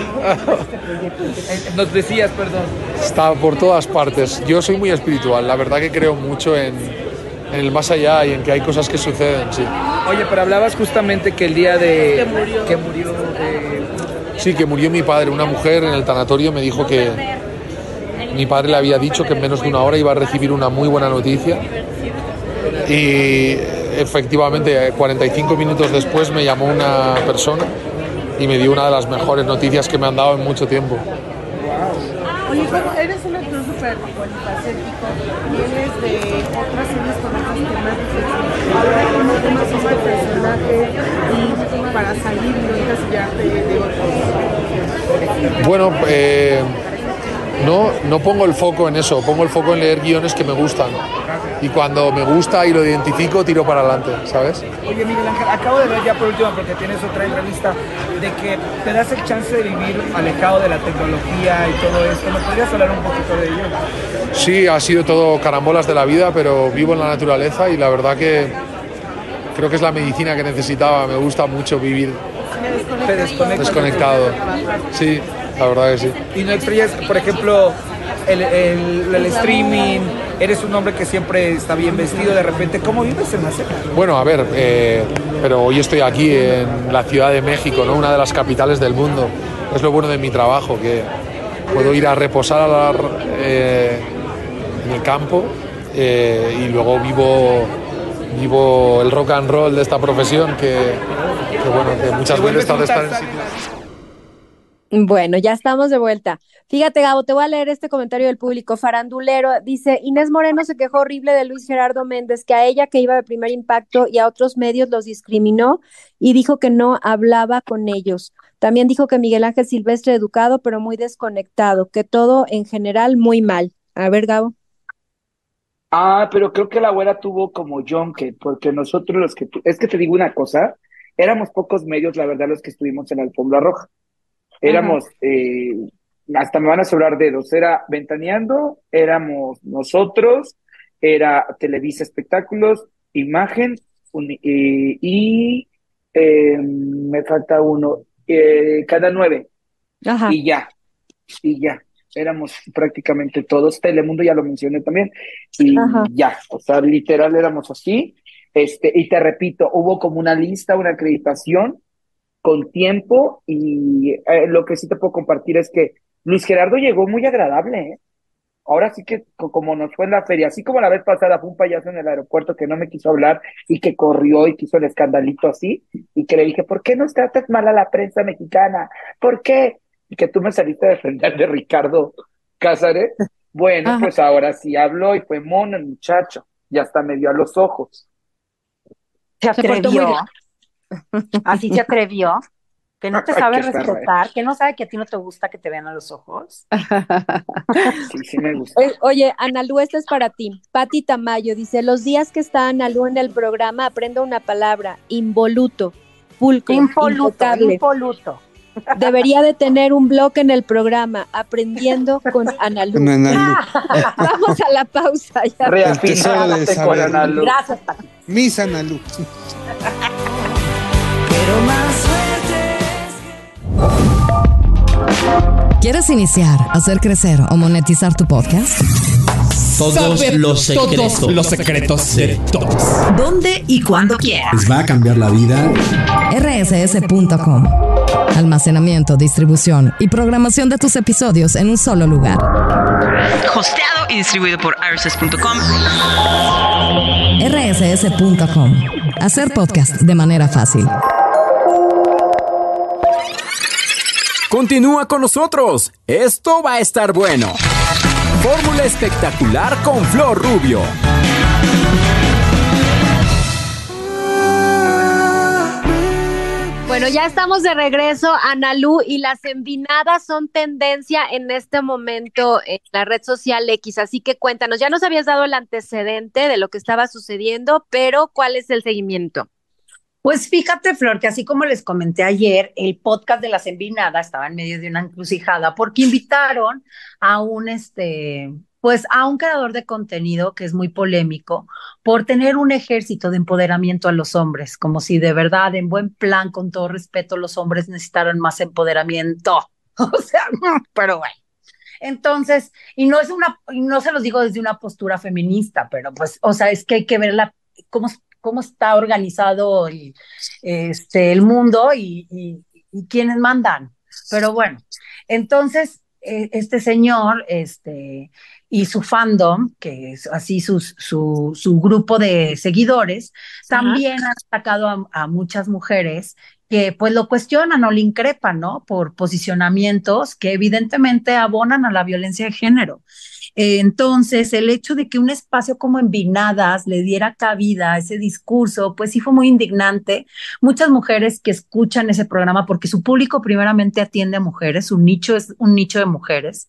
Nos decías, perdón. Está por todas partes. Yo soy muy espiritual, la verdad que creo mucho en, en el más allá y en que hay cosas que suceden, sí. Oye, pero hablabas justamente que el día de... Que murió. Que murió de... Sí, que murió mi padre. Una mujer en el tanatorio me dijo que mi padre le había dicho que en menos de una hora iba a recibir una muy buena noticia. Y efectivamente, cuarenta y cinco minutos después me llamó una persona y me dio una de las mejores noticias que me han dado en mucho tiempo. Oye, como eres un actor súper polifacético, vienes de otras series con otras temáticas, ahora cómo tomas este personaje y para salir y no encasillarte de otros. Bueno, eh, no, no pongo el foco en eso, pongo el foco en leer guiones que me gustan. Y cuando me gusta y lo identifico, tiro para adelante, ¿sabes? Oye, Miguel Ángel, acabo de ver ya por último, porque tienes otra entrevista, de que te das el chance de vivir alejado de la tecnología y todo esto. ¿Me podrías hablar un poquito de ello? Sí, ha sido todo carambolas de la vida, pero vivo en la naturaleza y la verdad que creo que es la medicina que necesitaba. Me gusta mucho vivir Te desconectas desconectado. Sí, la verdad que sí. Y no extrañas, por ejemplo, el, el, el streaming, eres un hombre que siempre está bien vestido, de repente, ¿cómo vives en la selva? Bueno, a ver, eh, pero hoy estoy aquí en la Ciudad de México, ¿no? Una de las capitales del mundo. Es lo bueno de mi trabajo, que puedo ir a reposar a la, eh, en el campo eh, y luego vivo, vivo el rock and roll de esta profesión que, que bueno, que muchas veces tal vez estar en sitios... Bueno, ya estamos de vuelta. Fíjate, Gabo, te voy a leer este comentario del público. Farandulero dice, Inés Moreno se quejó horrible de Luis Gerardo Méndez, que a ella, que iba de Primer Impacto, y a otros medios los discriminó y dijo que no hablaba con ellos. También dijo que Miguel Ángel Silvestre educado, pero muy desconectado, que todo en general muy mal. A ver, Gabo. Ah, pero creo que la abuela tuvo como Jonque, porque nosotros los que... tu- Es que te digo una cosa, éramos pocos medios, la verdad, los que estuvimos en la alfombra roja. Éramos, eh, hasta me van a sobrar dedos, era Ventaneando, éramos nosotros, era Televisa Espectáculos, Imagen un- y, y, eh, me falta uno, eh, Canal nueve, Ajá. y ya, y ya, éramos prácticamente todos, Telemundo ya lo mencioné también, y Ajá. ya, o sea, literal éramos así, este, y te repito, hubo como una lista, una acreditación con tiempo, y eh, lo que sí te puedo compartir es que Luis Gerardo llegó muy agradable, ¿eh? Ahora sí que co- como nos fue en la feria, así como la vez pasada fue un payaso en el aeropuerto que no me quiso hablar y que corrió y que hizo el escandalito así, y que le dije, ¿por qué nos tratas mal a la prensa mexicana? ¿Por qué? Y que tú me saliste a defender de Ricardo Cázares. Bueno, Ajá. pues ahora sí habló y fue mono el muchacho, y hasta me vio a los ojos. Se Se portó muy atrevió, bien. así se atrevió, que no te Ay, sabe qué perra. respetar, que no sabe que a ti no te gusta que te vean a los ojos. Sí, sí me gusta. Oye, Oye, Analu, esta es para ti. Pati Tamayo dice, los días que está Analu en el programa aprendo una palabra, involuto, pulcro, Impoluto, impecable. impoluto. Debería de tener un blog en el programa, aprendiendo con Analu. Con Analu. Vamos a la pausa. Ya. El tesoro de Reafirmándote con saber. Analu. Gracias, Pati. Miss Analu. Pero más fuerte. ¿Quieres iniciar, hacer crecer o monetizar tu podcast? Todos Saber los secretos. Todos los secretos de todos. ¿Dónde y cuándo quieras? ¿Les va a cambiar la vida? R S S punto com. Almacenamiento, distribución y programación de tus episodios en un solo lugar. Hosteado y distribuido por R S S punto com. R S S punto com. Hacer podcast de manera fácil. Continúa con nosotros. Esto va a estar bueno. Fórmula espectacular con Flor Rubio. Bueno, ya estamos de regreso, Analu, y las envinadas son tendencia en este momento en la red social X, así que cuéntanos, ya nos habías dado el antecedente de lo que estaba sucediendo, pero ¿cuál es el seguimiento? Pues fíjate, Flor, que así como les comenté ayer, el podcast de las envinadas estaba en medio de una encrucijada porque invitaron a un, este, pues a un creador de contenido que es muy polémico por tener un ejército de empoderamiento a los hombres, como si de verdad, en buen plan, con todo respeto, los hombres necesitaran más empoderamiento. O sea, pero bueno. Entonces, y no es una, y no se los digo desde una postura feminista, pero pues, o sea, es que hay que ver la, cómo cómo está organizado el, este, el mundo y, y, y quiénes mandan. Pero bueno, entonces eh, este señor este, y su fandom, que es así sus, su, su grupo de seguidores, también han atacado a, a muchas mujeres que pues lo cuestionan o le increpan, ¿no? Por posicionamientos que evidentemente abonan a la violencia de género. Entonces, el hecho de que un espacio como Envinadas le diera cabida a ese discurso, pues sí fue muy indignante. Muchas mujeres que escuchan ese programa, porque su público primeramente atiende a mujeres, su nicho es un nicho de mujeres,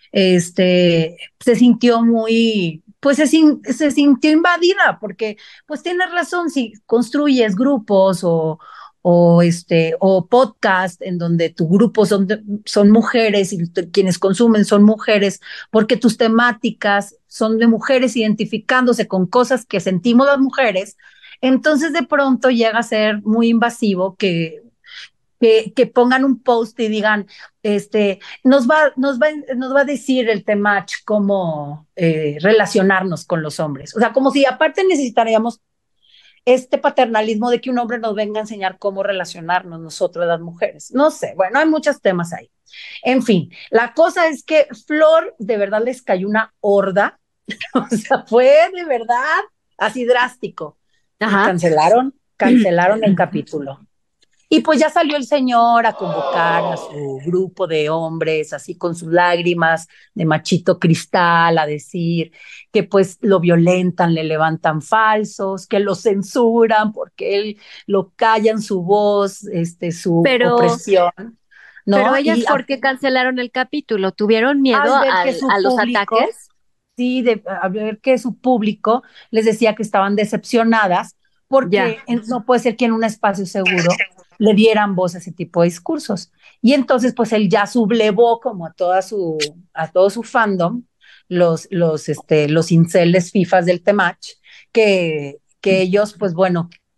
este, se sintió muy, pues se, se sintió invadida, porque pues tienes razón, si construyes grupos o o este o podcast en donde tu grupo son, de, son mujeres y te, quienes consumen son mujeres, porque tus temáticas son de mujeres identificándose con cosas que sentimos las mujeres, entonces de pronto llega a ser muy invasivo que Que, que pongan un post y digan, este, nos va, nos va, nos va a decir el Temach cómo eh, relacionarnos con los hombres. O sea, como si aparte necesitaríamos este paternalismo de que un hombre nos venga a enseñar cómo relacionarnos nosotros las mujeres. No sé, bueno, hay muchos temas ahí. En fin, la cosa es que Flor de verdad les cayó una horda, o sea, fue de verdad así drástico. Ajá. Y cancelaron, cancelaron el capítulo. Y pues ya salió el señor a convocar a su grupo de hombres, así con sus lágrimas de machito cristal, a decir que pues lo violentan, le levantan falsos, que lo censuran porque él lo callan su voz, este, su pero, opresión. ¿no? Pero ellas, y, ¿por qué cancelaron el capítulo? ¿Tuvieron miedo al, a los público, ataques? Sí, de, a ver que su público les decía que estaban decepcionadas porque en, no puede ser que en un espacio seguro le dieran voz a ese tipo de discursos. Y entonces, pues él ya sublevó como a toda su, a todo su fandom, los, los, este, los inceles fifas del Temach, que, que ellos, pues bueno,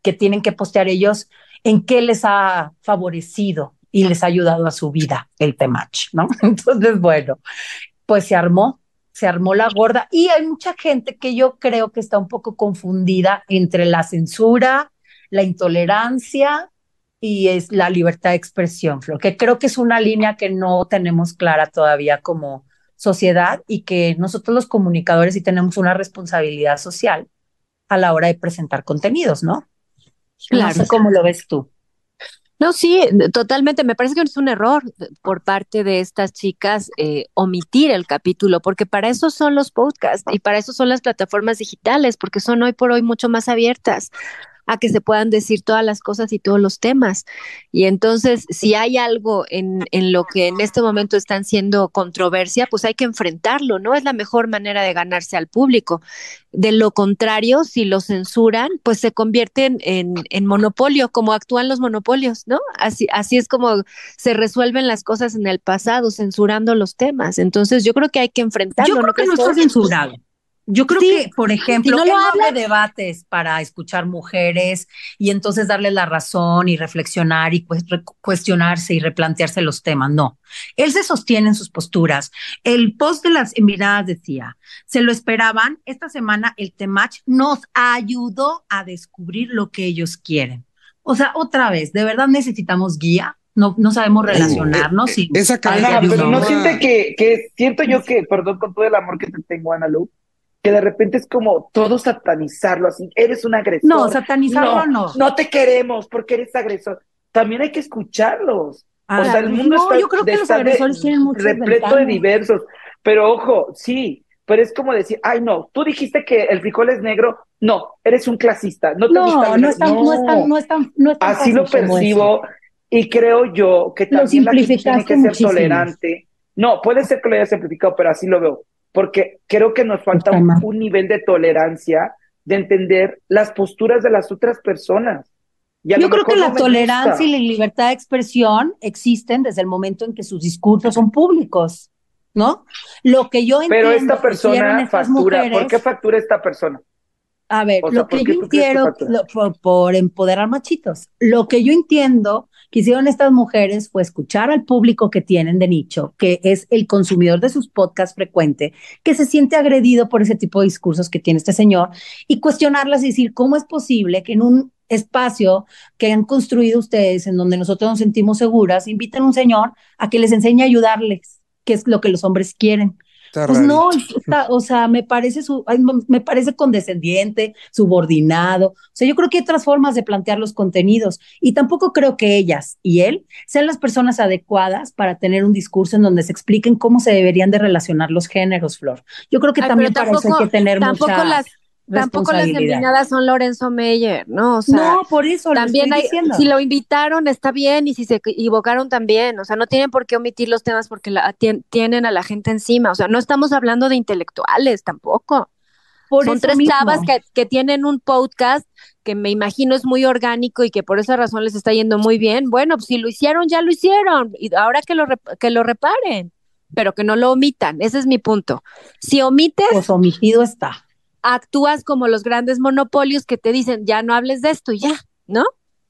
que tienen que postear ellos en qué les ha favorecido y les ha ayudado a su vida el Temach, ¿no? Entonces, bueno, pues se armó, se armó la gorda y hay mucha gente que yo creo que está un poco confundida entre la censura, la intolerancia y es la libertad de expresión, Flor, que creo que es una línea que no tenemos clara todavía como sociedad y que nosotros los comunicadores sí tenemos una responsabilidad social a la hora de presentar contenidos, ¿no? Claro. No sé cómo lo ves tú. No, sí, totalmente. Me parece que es un error por parte de estas chicas eh, omitir el capítulo, porque para eso son los podcasts y para eso son las plataformas digitales, porque son hoy por hoy mucho más abiertas a que se puedan decir todas las cosas y todos los temas. Y entonces, si hay algo en, en lo que en este momento están siendo controversia, pues hay que enfrentarlo, ¿no? Es la mejor manera de ganarse al público. De lo contrario, si lo censuran, pues se convierten en, en monopolio, como actúan los monopolios, ¿no? Así, así es como se resuelven las cosas en el pasado, censurando los temas. Entonces, yo creo que hay que enfrentarlo. Yo creo ¿no que no crees? está censurado. Yo creo Sí, que, por ejemplo, si no él lo no habla- abre debates para escuchar mujeres y entonces darle la razón y reflexionar y pues, re- cuestionarse y replantearse los temas. No, él se sostiene en sus posturas. El post de las enviadas decía, se lo esperaban, esta semana el Temach nos ayudó a descubrir lo que ellos quieren. O sea, otra vez, ¿de verdad necesitamos guía? No, no sabemos relacionarnos. Eh, y esa Ajá, caricatura- pero no siente que, que siento yo que, perdón con todo el amor que te tengo, Ana Lu, que de repente es como todo satanizarlo, así, eres un agresor. No, satanizarlo no. No te queremos porque eres agresor. También hay que escucharlos. Ah, o sea, el mundo no, está, yo creo que los está de- agresores tienen muchas repleto de ventajas. diversos. Pero ojo, sí, pero es como decir, ay no, tú dijiste que el frijol es negro. No, eres un clasista. No te gusta No, el no negro. es tan, no es tan, no es tan, no es tan Así lo fácil como percibo eso. y creo yo que Lo también la gente tiene simplificaste que ser muchísimo. tolerante. No, puede ser que lo haya simplificado, pero así lo veo, porque creo que nos falta un, un nivel de tolerancia, de entender las posturas de las otras personas. Y a Yo lo creo mejor que no la me tolerancia gusta. y la libertad de expresión existen desde el momento en que sus discursos son públicos, ¿no? Lo que yo entiendo Pero esta que hicieron persona estas factura. mujeres, ¿Por qué factura esta persona? a ver, O sea, lo que ¿por qué yo tú crees que quiero factura? lo- por, por empoderar machitos, lo que yo entiendo que hicieron estas mujeres fue escuchar al público que tienen de nicho, que es el consumidor de sus podcasts frecuente, que se siente agredido por ese tipo de discursos que tiene este señor, y cuestionarlas y decir, ¿cómo es posible que en un espacio que han construido ustedes, en donde nosotros nos sentimos seguras, inviten a un señor a que les enseñe a ayudarles, que es lo que los hombres quieren? Está Pues no, rarito. está- o sea, me parece su, ay, me- me parece condescendiente, subordinado. O sea, yo creo que hay otras formas de plantear los contenidos y tampoco creo que ellas y él sean las personas adecuadas para tener un discurso en donde se expliquen cómo se deberían de relacionar los géneros, Flor. Yo creo que Ay, también pero para eso hay que tener tampoco mucha las Tampoco las responsabilidad. enviñadas son Lorenzo Meyer, ¿no? O sea, No, por eso lo también estoy hay, diciendo. si lo invitaron está bien y si se equivocaron también, o sea, no tienen por qué omitir los temas porque la, tien- tienen a la gente encima, o sea, no estamos hablando de intelectuales tampoco. Por Son eso tres mismo. chavas que, que tienen un podcast que me imagino es muy orgánico y que por esa razón les está yendo muy bien. Bueno, pues si lo hicieron, ya lo hicieron y ahora que lo, rep- que lo reparen, pero que no lo omitan, ese es mi punto. Si omites, Pues omitido está. actúas como los grandes monopolios que te dicen, ya no hables de esto y ya, ¿no?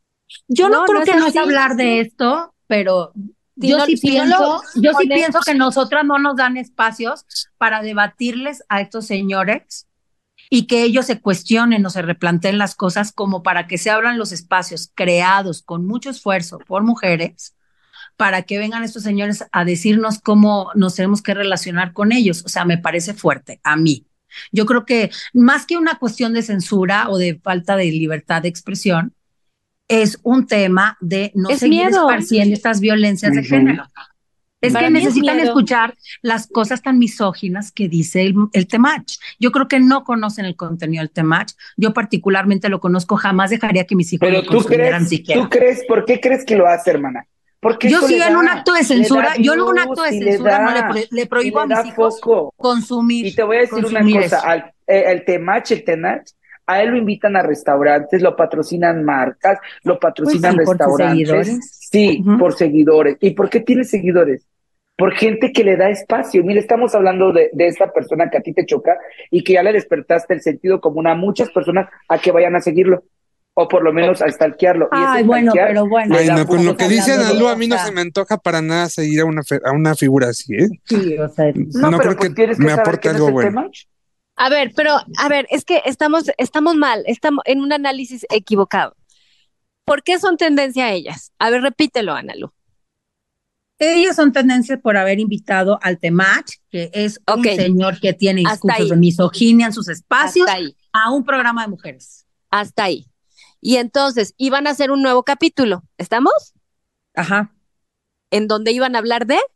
Yo no, No, creo no que es no es así, hablar sí. de esto, pero Si yo no- sí si no pienso, lo- yo sí con pienso esto- que nosotras no nos dan espacios para debatirles a estos señores y que ellos se cuestionen o se replanteen las cosas como para que se abran los espacios creados con mucho esfuerzo por mujeres para que vengan estos señores a decirnos cómo nos tenemos que relacionar con ellos. O sea, me parece fuerte a mí. Yo creo que más que una cuestión de censura o de falta de libertad de expresión, es un tema de no Es seguir miedo. esparciendo estas violencias de Ujú. género. Es Para que mí es necesitan miedo. escuchar las cosas tan misóginas que dice el, el Temach. Yo creo que no conocen el contenido del Temach. Yo particularmente lo conozco, jamás dejaría que mis hijos Pero lo tú consumieran crees, siquiera. tú crees, ¿por qué crees que lo hace, hermana? Porque Yo eso sí le en da- un acto de le da censura, yo en un views acto de y le censura no da- le, pro- le prohíbo y a le da mis hijos foco. consumir. Y te voy a decir una consumir cosa, eso. al, eh, el Temach, el Tenach, a él lo invitan a restaurantes, lo patrocinan marcas, lo patrocinan Pues sí, por sus restaurantes. seguidores. Sí, Ujú. por seguidores. ¿Y por qué tiene seguidores? Por gente que le da espacio. Mira, estamos hablando de, de esta persona que a ti te choca y que ya le despertaste el sentido común a muchas personas a que vayan a seguirlo. o por lo menos a stalkearlo. Y Ay, ese bueno, stalkear pero bueno. le Ay, da no, con lo puntos. que dice hablando de Analu, a mí no otra. se me antoja para nada seguir a una, fe- a una figura así, ¿eh? Sí, o sea, No, No pero creo pues que tienes que me saber aporte que no es algo el bueno. tema. A ver, pero, a ver, es que estamos, estamos mal, estamos en un análisis equivocado. ¿Por qué son tendencia ellas? A ver, repítelo, Analu. ellos son tendencias por haber invitado al Temach, que es un Ok. señor que tiene Hasta discursos ahí. de misoginia en sus espacios, Hasta ahí. a un programa de mujeres. Hasta ahí. Y entonces iban a hacer un nuevo capítulo, ¿estamos? Ajá. En donde iban a hablar de.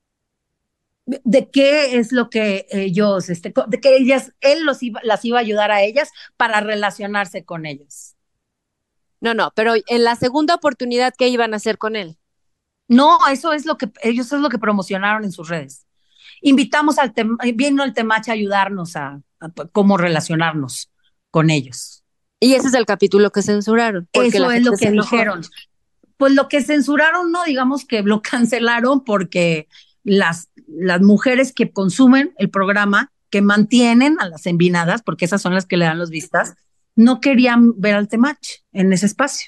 ¿De de qué es lo que ellos, este, co- de que ellas, él los iba, las iba a ayudar a ellas para relacionarse con ellas? No, no, pero en la segunda oportunidad, ¿qué iban a hacer con él? No, eso es lo que ellos es lo que promocionaron en sus redes. Invitamos al Tem- vino el Temach a ayudarnos a, a p- cómo relacionarnos con ellos. Y ese es el capítulo que censuraron. Porque Eso la es lo gente que se enojó. dijeron. Pues lo que censuraron, no, digamos que lo cancelaron porque las, las mujeres que consumen el programa, que mantienen a las envinadas, porque esas son las que le dan las vistas, no querían ver al Temach en ese espacio.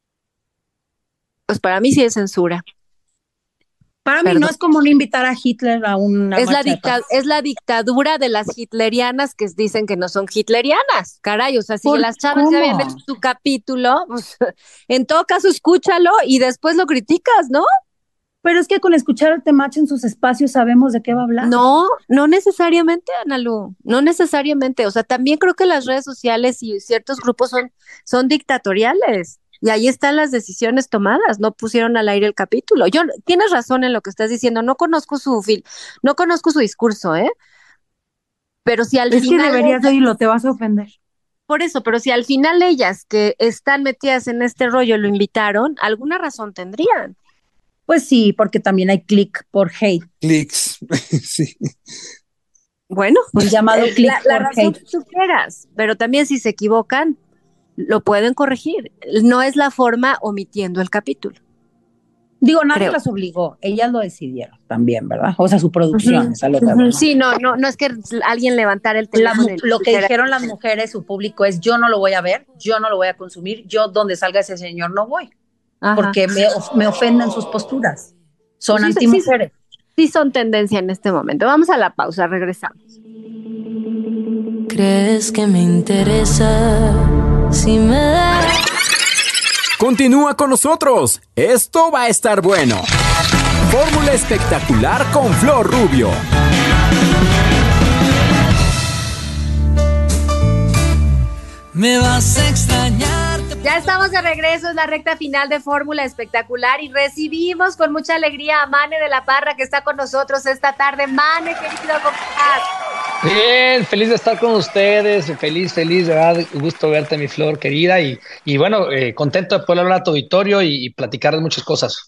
Pues para mí sí es censura. Para mí Perdón. no es como no invitar a Hitler a una Es la, marcha de dicta- paz. es la dictadura de las hitlerianas que dicen que no son hitlerianas. Caray, o sea, si ¿Por las chavas ya habían cómo? hecho su capítulo, pues, en todo caso escúchalo y después lo criticas, ¿no? Pero es que con escuchar al Temach en sus espacios sabemos de qué va a hablar. No, no necesariamente, Analu, no necesariamente. O sea, también creo que las redes sociales y ciertos grupos son, son dictatoriales. Y ahí están las decisiones tomadas, no pusieron al aire el capítulo. Yo, tienes razón en lo que estás diciendo, no conozco su fil, no conozco su discurso, ¿eh? Pero si al Es que final deberías ellas- oírlo, te vas a ofender. por eso, pero si al final ellas que están metidas en este rollo lo invitaron, alguna razón tendrían. Pues sí, porque también hay click por hate. Clics. Sí. Bueno, El llamado eh, click la, la por razón hate. que tú quieras, pero también si se equivocan, lo pueden corregir. No es la forma omitiendo el capítulo. Digo, nadie Creo. las obligó, ellas lo decidieron también, ¿verdad? O sea, su producción, Ujú, es a lo que ujú. voy, ¿no? Sí, no, no, no es que alguien levantara el La mu- teléfono. y lo que dijera- dijeron las mujeres, su público es: yo no lo voy a ver, yo no lo voy a consumir, yo donde salga ese señor no voy, Ajá. porque me, of- me ofenden sus posturas. Son Pues sí, sí, antimujeres. Sí son tendencia en este momento. Vamos a la pausa, regresamos. ¿Crees que me interesa si me das? Continúa con nosotros. Esto va a estar bueno. Fórmula espectacular con Flor Rubio. Me vas a extrañar. Ya estamos de regreso, es la recta final de Fórmula Espectacular y recibimos con mucha alegría a Mane de la Parra que está con nosotros esta tarde. Mane, querido, ¿cómo estás? Bien, feliz de estar con ustedes, feliz, feliz, de verdad, gusto verte, mi Flor querida, y, y bueno, eh, contento de poder hablar a tu auditorio y, y platicar de muchas cosas.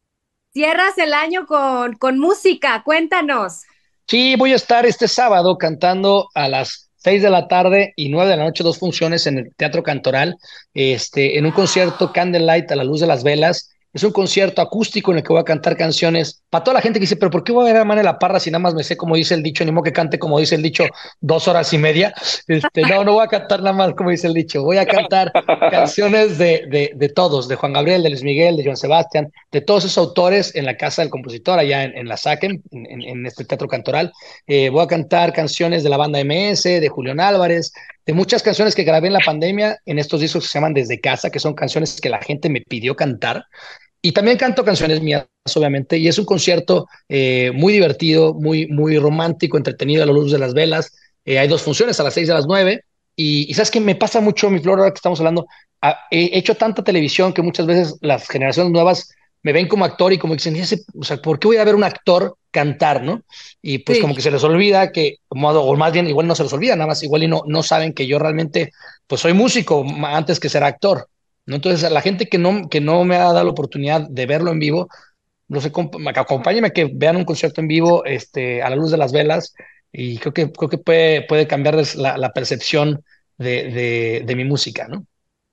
Cierras el año con, con música, cuéntanos. Sí, voy a estar este sábado cantando a las seis de la tarde y nueve de la noche, dos funciones en el Teatro Cantoral, este, en un concierto Candlelight a la luz de las velas. Es un concierto acústico en el que voy a cantar canciones para toda la gente que dice, pero ¿por qué voy a ver a Mane La Parra si nada más me sé como dice el dicho, ni modo que cante como dice el dicho dos horas y media? Este, no, no voy a cantar nada más como dice el dicho, voy a cantar canciones de, de, de todos, de Juan Gabriel, de Luis Miguel, de Joan Sebastián, de todos esos autores en la casa del compositor allá en, en la SACEM, en, en, en este Teatro Cantoral. Eh, voy a cantar canciones de la banda M S, de Julián Álvarez, de muchas canciones que grabé en la pandemia en estos discos que se llaman Desde Casa, que son canciones que la gente me pidió cantar. Y también canto canciones mías, obviamente, y es un concierto eh, muy divertido, muy, muy romántico, entretenido a la luz de las velas. Eh, hay dos funciones, a las seis y a las nueve. Y, y ¿sabes qué? Me pasa mucho, mi Flor, ahora que estamos hablando. Ah, he hecho tanta televisión que muchas veces las generaciones nuevas me ven como actor y como dicen, "Ese, o sea, ¿por qué voy a ver un actor cantar, no?" Y pues Sí. como que se les olvida que, modo, o más bien, igual no se les olvida, nada más, igual y no, no saben que yo realmente, pues soy músico ma- antes que ser actor, ¿no? Entonces, a la gente que no, que no me ha dado la oportunidad de verlo en vivo, no sé, comp- acompáñenme a que vean un concierto en vivo, este, a la luz de las velas, y creo que, creo que puede, puede cambiarles la, la percepción de, de, de mi música, ¿no?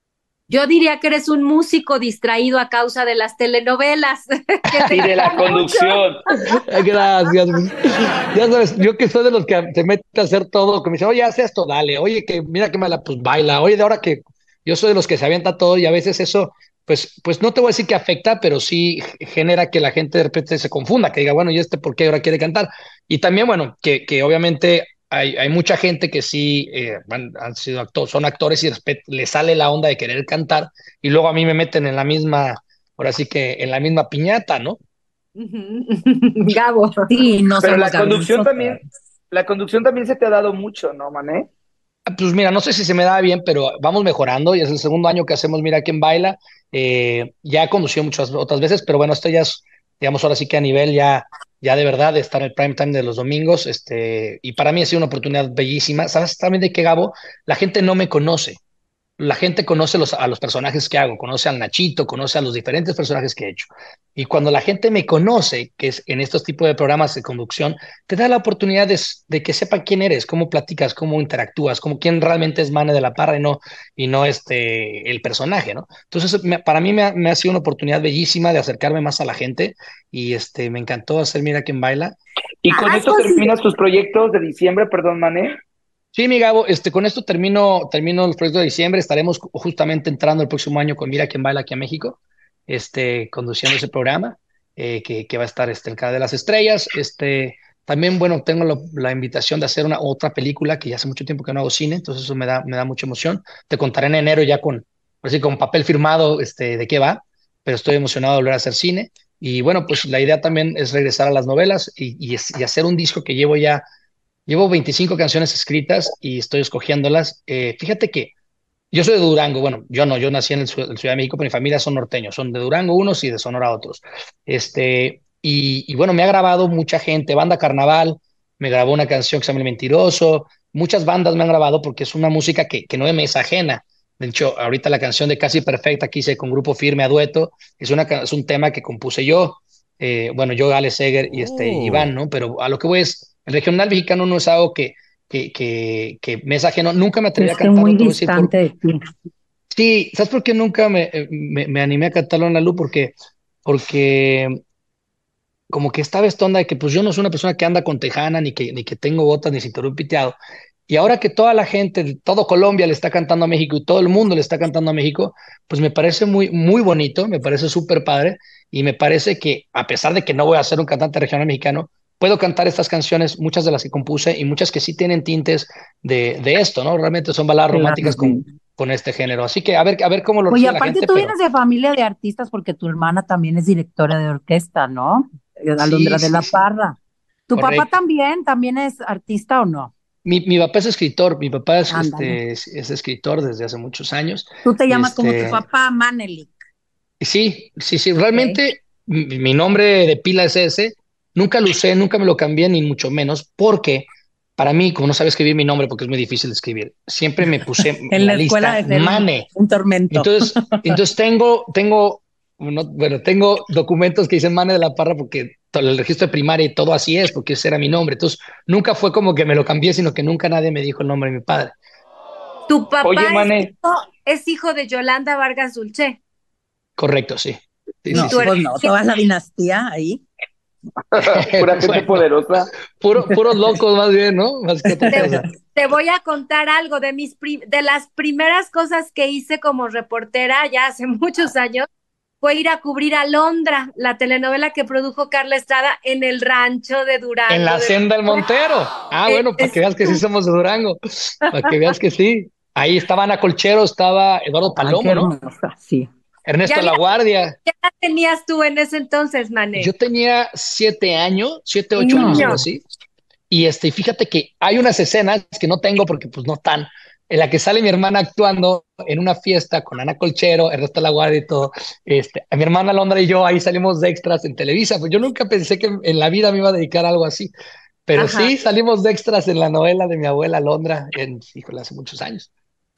Yo diría que eres un músico distraído a causa de las telenovelas. que te Y de la gustan mucho. conducción. Gracias. Ya sabes, yo que soy de los que se mete a hacer todo, que me dice, oye, haz esto, dale, oye, que mira que mala, pues baila, oye, de ahora que Yo soy de los que se avienta todo y a veces eso, pues, pues no te voy a decir que afecta, pero sí genera que la gente de repente se confunda, que diga, bueno, ¿y este por qué ahora quiere cantar? Y también, bueno, que, que obviamente hay, hay mucha gente que sí eh, han, han sido actores, son actores y después les sale la onda de querer cantar y luego a mí me meten en la misma, ahora sí que en la misma piñata, ¿no? Gabo. Sí, no Pero la somos Gabo, conducción nosotros. también, la conducción también se te ha dado mucho, ¿no, Mané? Pues mira, no sé si se me da bien, pero vamos mejorando y es el segundo año que hacemos Mira quién baila. Eh, ya he conducido muchas otras veces, pero bueno, esto ya es, digamos, ahora sí que a nivel ya, ya de verdad de estar en el prime time de los domingos. Este, y para mí ha sido una oportunidad bellísima. ¿Sabes también de qué, Gabo? La gente no me conoce. La gente conoce los, a los personajes que hago, conoce al Nachito, conoce a los diferentes personajes que he hecho. Y cuando la gente me conoce, que es en estos tipos de programas de conducción, te da la oportunidad de, de que sepa quién eres, cómo platicas, cómo interactúas, cómo quién realmente es Mane de la Parra y no, y no este, el personaje, ¿no? Entonces, me, para mí me ha, me ha sido una oportunidad bellísima de acercarme más a la gente y este, me encantó hacer Mira quién baila. Y con Ah, esto entonces- terminas tus proyectos de diciembre, perdón, Mané. Sí, mi Gabo, este, con esto termino, termino los proyectos de diciembre. Estaremos ju- justamente entrando el próximo año con Mira quién baila aquí a México, este, conduciendo ese programa, eh, que, que va a estar este, el Canal de las Estrellas. Este, también, bueno, tengo lo- la invitación de hacer una otra película que ya hace mucho tiempo que no hago cine, entonces eso me da, me da mucha emoción. Te contaré en enero ya con, así, con papel firmado, este, de qué va, pero estoy emocionado de volver a hacer cine. Y bueno, pues la idea también es regresar a las novelas y, y es- y hacer un disco que llevo ya. Llevo veinticinco canciones escritas y estoy escogiéndolas. Eh, fíjate que yo soy de Durango, bueno, yo no, yo nací en el Ciudad, el Ciudad de México, pero mi familia son norteños, son de Durango unos y de Sonora otros. Este, y, y bueno, me ha grabado mucha gente, Banda Carnaval, me grabó una canción que se llama El Mentiroso, muchas bandas me han grabado porque es una música que, que no me es ajena. De hecho, ahorita la canción de Casi Perfecta que hice con Grupo Firme a dueto, es, una, ca- es un tema que compuse yo, eh, bueno, yo, Alex Seger y este Oh. Iván, ¿no? Pero a lo que voy es, el regional mexicano no es algo que, que, que, que me es ajeno, nunca me atreví a Estoy cantarlo, muy te voy a decir por, distante de ti. sí, ¿sabes por qué nunca me, eh, me, me animé a cantarlo en la luz? Porque, porque como que estaba esta onda de que pues yo no soy una persona que anda con tejana, ni que, ni que tengo botas, ni cinturón piteado. Y ahora que toda la gente de todo Colombia le está cantando a México y todo el mundo le está cantando a México, pues me parece muy, muy bonito, me parece súper padre y me parece que a pesar de que no voy a ser un cantante regional mexicano, puedo cantar estas canciones, muchas de las que compuse y muchas que sí tienen tintes de, de esto, ¿no? Realmente son baladas Claro. románticas con, con este género. Así que a ver, a ver cómo lo Oye, recibe la aparte gente, tú pero vienes de familia de artistas porque tu hermana también es directora de orquesta, ¿no? Eh, sí, Alondra de sí, la sí, Parra. ¿Tu papá correcto. también, también es artista o no? Mi, mi papá es escritor, mi papá es, Ándale. este, es, es escritor desde hace muchos años. Tú te Y llamas como tu este, papá, Manelik. sí, sí, sí, Ok. realmente mi, mi nombre de pila es ese. Nunca lo usé, nunca me lo cambié, ni mucho menos, porque para mí, como no sabía escribir mi nombre, porque es muy difícil de escribir, siempre me puse En en la la escuela lista de ser un, Mane. un tormento. Entonces, entonces tengo, tengo, no, bueno, tengo documentos que dicen Mane de la Parra porque to- el registro de primaria y todo así es, porque ese era mi nombre. Entonces, nunca fue como que me lo cambié, sino que nunca nadie me dijo el nombre de mi padre. Tu papá Oye, es Mané, hijo, es hijo de Yolanda Vargas Dulce. Correcto, sí. Sí, No, sí, sí. pues no, toda la dinastía ahí. pura gente Bueno, poderosa. puro, puros locos más bien, ¿no? Más que otra Te, cosa. te voy a contar algo de mis pri- de las primeras cosas que hice como reportera ya hace muchos años fue ir a cubrir a Londra, la telenovela que produjo Carla Estrada en el rancho de Durango. En la de- senda del Montero. Ah, Eh, bueno, para que veas que sí es- somos de Durango. Para que veas que sí. Ahí estaba Ana Colchero, estaba Eduardo Ay, qué Palomo, ¿no? hermosa, sí. Ernesto Ya La había- Guardia. ¿Qué edad tenías tú en ese entonces, Mané? Yo tenía siete años, siete, ocho Un años, niño. algo así. Y este, fíjate que hay unas escenas que no tengo porque pues no están, en la que sale mi hermana actuando en una fiesta con Ana Colchero, Ernesto La Guardia y todo. Este, a mi hermana Londra y yo ahí salimos de extras en Televisa. Pues yo nunca pensé que en la vida me iba a dedicar a algo así. Pero Ajá. sí, salimos de extras en la novela de mi abuela Londra, en, híjole, hace muchos años.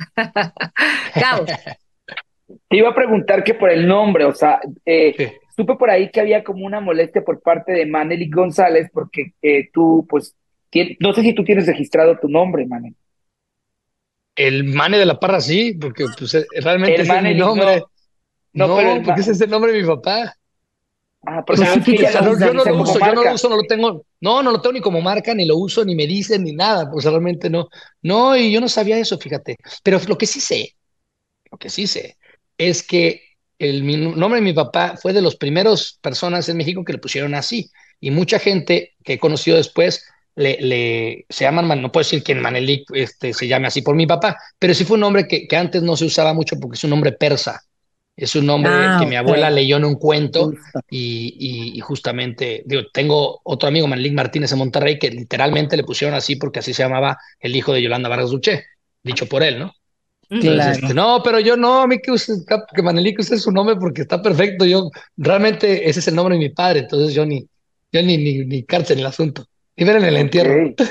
Gabo, Te iba a preguntar que por el nombre, o sea, eh, Sí. supe por ahí que había como una molestia por parte de Manelik González porque eh, tú, pues, tien- no sé si tú tienes registrado tu nombre, Manelik. El Mane de la Parra sí, porque pues, eh, realmente El ese es mi Manelik, nombre. no. No, pero el porque Ma- ese es el nombre de mi papá. Ah, O porque sea, no es que o ya sea, lo no, yo no utiliza lo como uso, yo no lo marca. uso, no lo tengo, no, no lo tengo ni como marca, ni lo uso, ni me dicen, ni nada, pues realmente no. No, y yo no sabía eso, fíjate. Pero lo que sí sé lo que sí sé, es que el mi nombre de mi papá fue de las primeras personas en México que le pusieron así. Y mucha gente que he conocido después le, le se llaman, no puedo decir que en Manelik este, se llame así por mi papá, pero sí fue un nombre que, que antes no se usaba mucho porque es un nombre persa. Es un nombre Ah, que ok. mi abuela leyó en un cuento y, y, y justamente, digo, tengo otro amigo, Manelik Martínez en Monterrey, que literalmente le pusieron así porque así se llamaba el hijo de Yolanda Vargas Dulce, dicho por él, ¿no? Entonces, Claro. este, no, pero yo no, a mí que, usted, que Manelik use su nombre porque está perfecto. Yo realmente ese es el nombre de mi padre, entonces yo ni, yo ni, ni, ni cárcel en el asunto. Y ver en el entierro.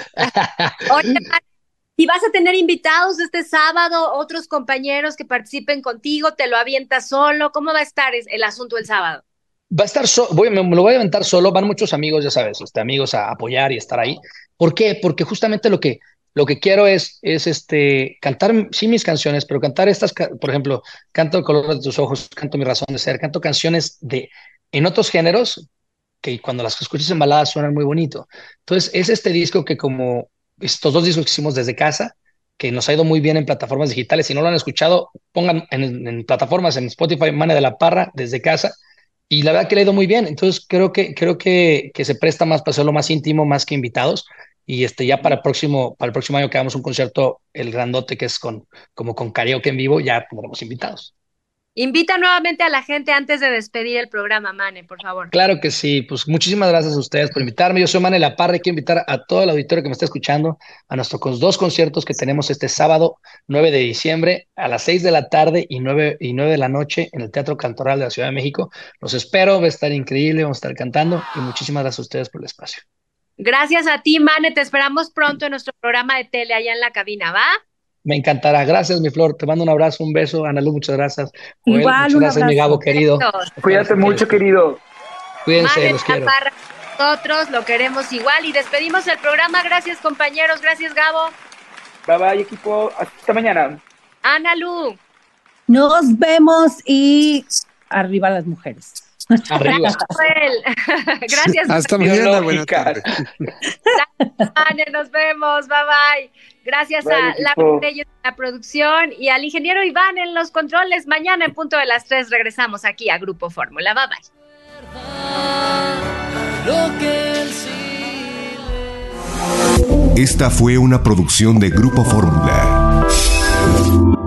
Oye, y vas a tener invitados este sábado, otros compañeros que participen contigo, te lo avientas solo. ¿Cómo va a estar es- el asunto el sábado? Va a estar, so voy, me, me lo voy a aventar solo, van muchos amigos, ya sabes, este, amigos a apoyar y estar ahí. ¿Por qué? Porque justamente lo que, lo que quiero es, es este, cantar, sí, mis canciones, pero cantar estas, ca- por ejemplo, canto El color de tus ojos, canto Mi razón de ser, canto canciones de, en otros géneros, que cuando las escuchas en baladas suenan muy bonito. Entonces, es este disco que como estos dos discos que hicimos desde casa, que nos ha ido muy bien en plataformas digitales, si no lo han escuchado, pongan en, en plataformas, en Spotify, Mane de la Parra, desde casa, y la verdad que le ha ido muy bien. Entonces, creo que, creo que, que se presta más para hacerlo más íntimo, más que invitados, y este, ya para el próximo, para el próximo año que hagamos un concierto, el grandote, que es con, como con karaoke en vivo, ya tendremos invitados. Invita nuevamente a la gente antes de despedir el programa, Mane, por favor. Claro que sí, pues muchísimas gracias a ustedes por invitarme. Yo soy Mane La Parra y quiero invitar a todo el auditorio que me está escuchando a nuestros dos conciertos que tenemos este sábado nueve de diciembre a las seis de la tarde y nueve, y nueve de la noche en el Teatro Cantoral de la Ciudad de México. Los espero, va a estar increíble, vamos a estar cantando y muchísimas gracias a ustedes por el espacio. Gracias a ti, Mane. Te esperamos pronto en nuestro programa de tele allá en la cabina, ¿va? Me encantará. Gracias, mi Flor. Te mando un abrazo, un beso. Ana Lu, muchas gracias. Joel, Igual, muchas un gracias, mi abrazo. Gabo querido. Cuídate mucho, querido. Cuídense, Mane los quiero. Parra, nosotros lo queremos igual y despedimos el programa. Gracias, compañeros. Gracias, Gabo. Bye bye, equipo. Hasta mañana. Ana Lu. Nos vemos y arriba las mujeres. Arriba. Joel. Gracias. Hasta mañana, buena tarde. Mane, nos vemos. Bye bye. Gracias Bye, a equipo. la Reyes de la producción y al ingeniero Iván en los controles. Mañana en punto de las tres regresamos aquí a Grupo Fórmula. Bye bye. Lo que el Esta fue una producción de Grupo Fórmula.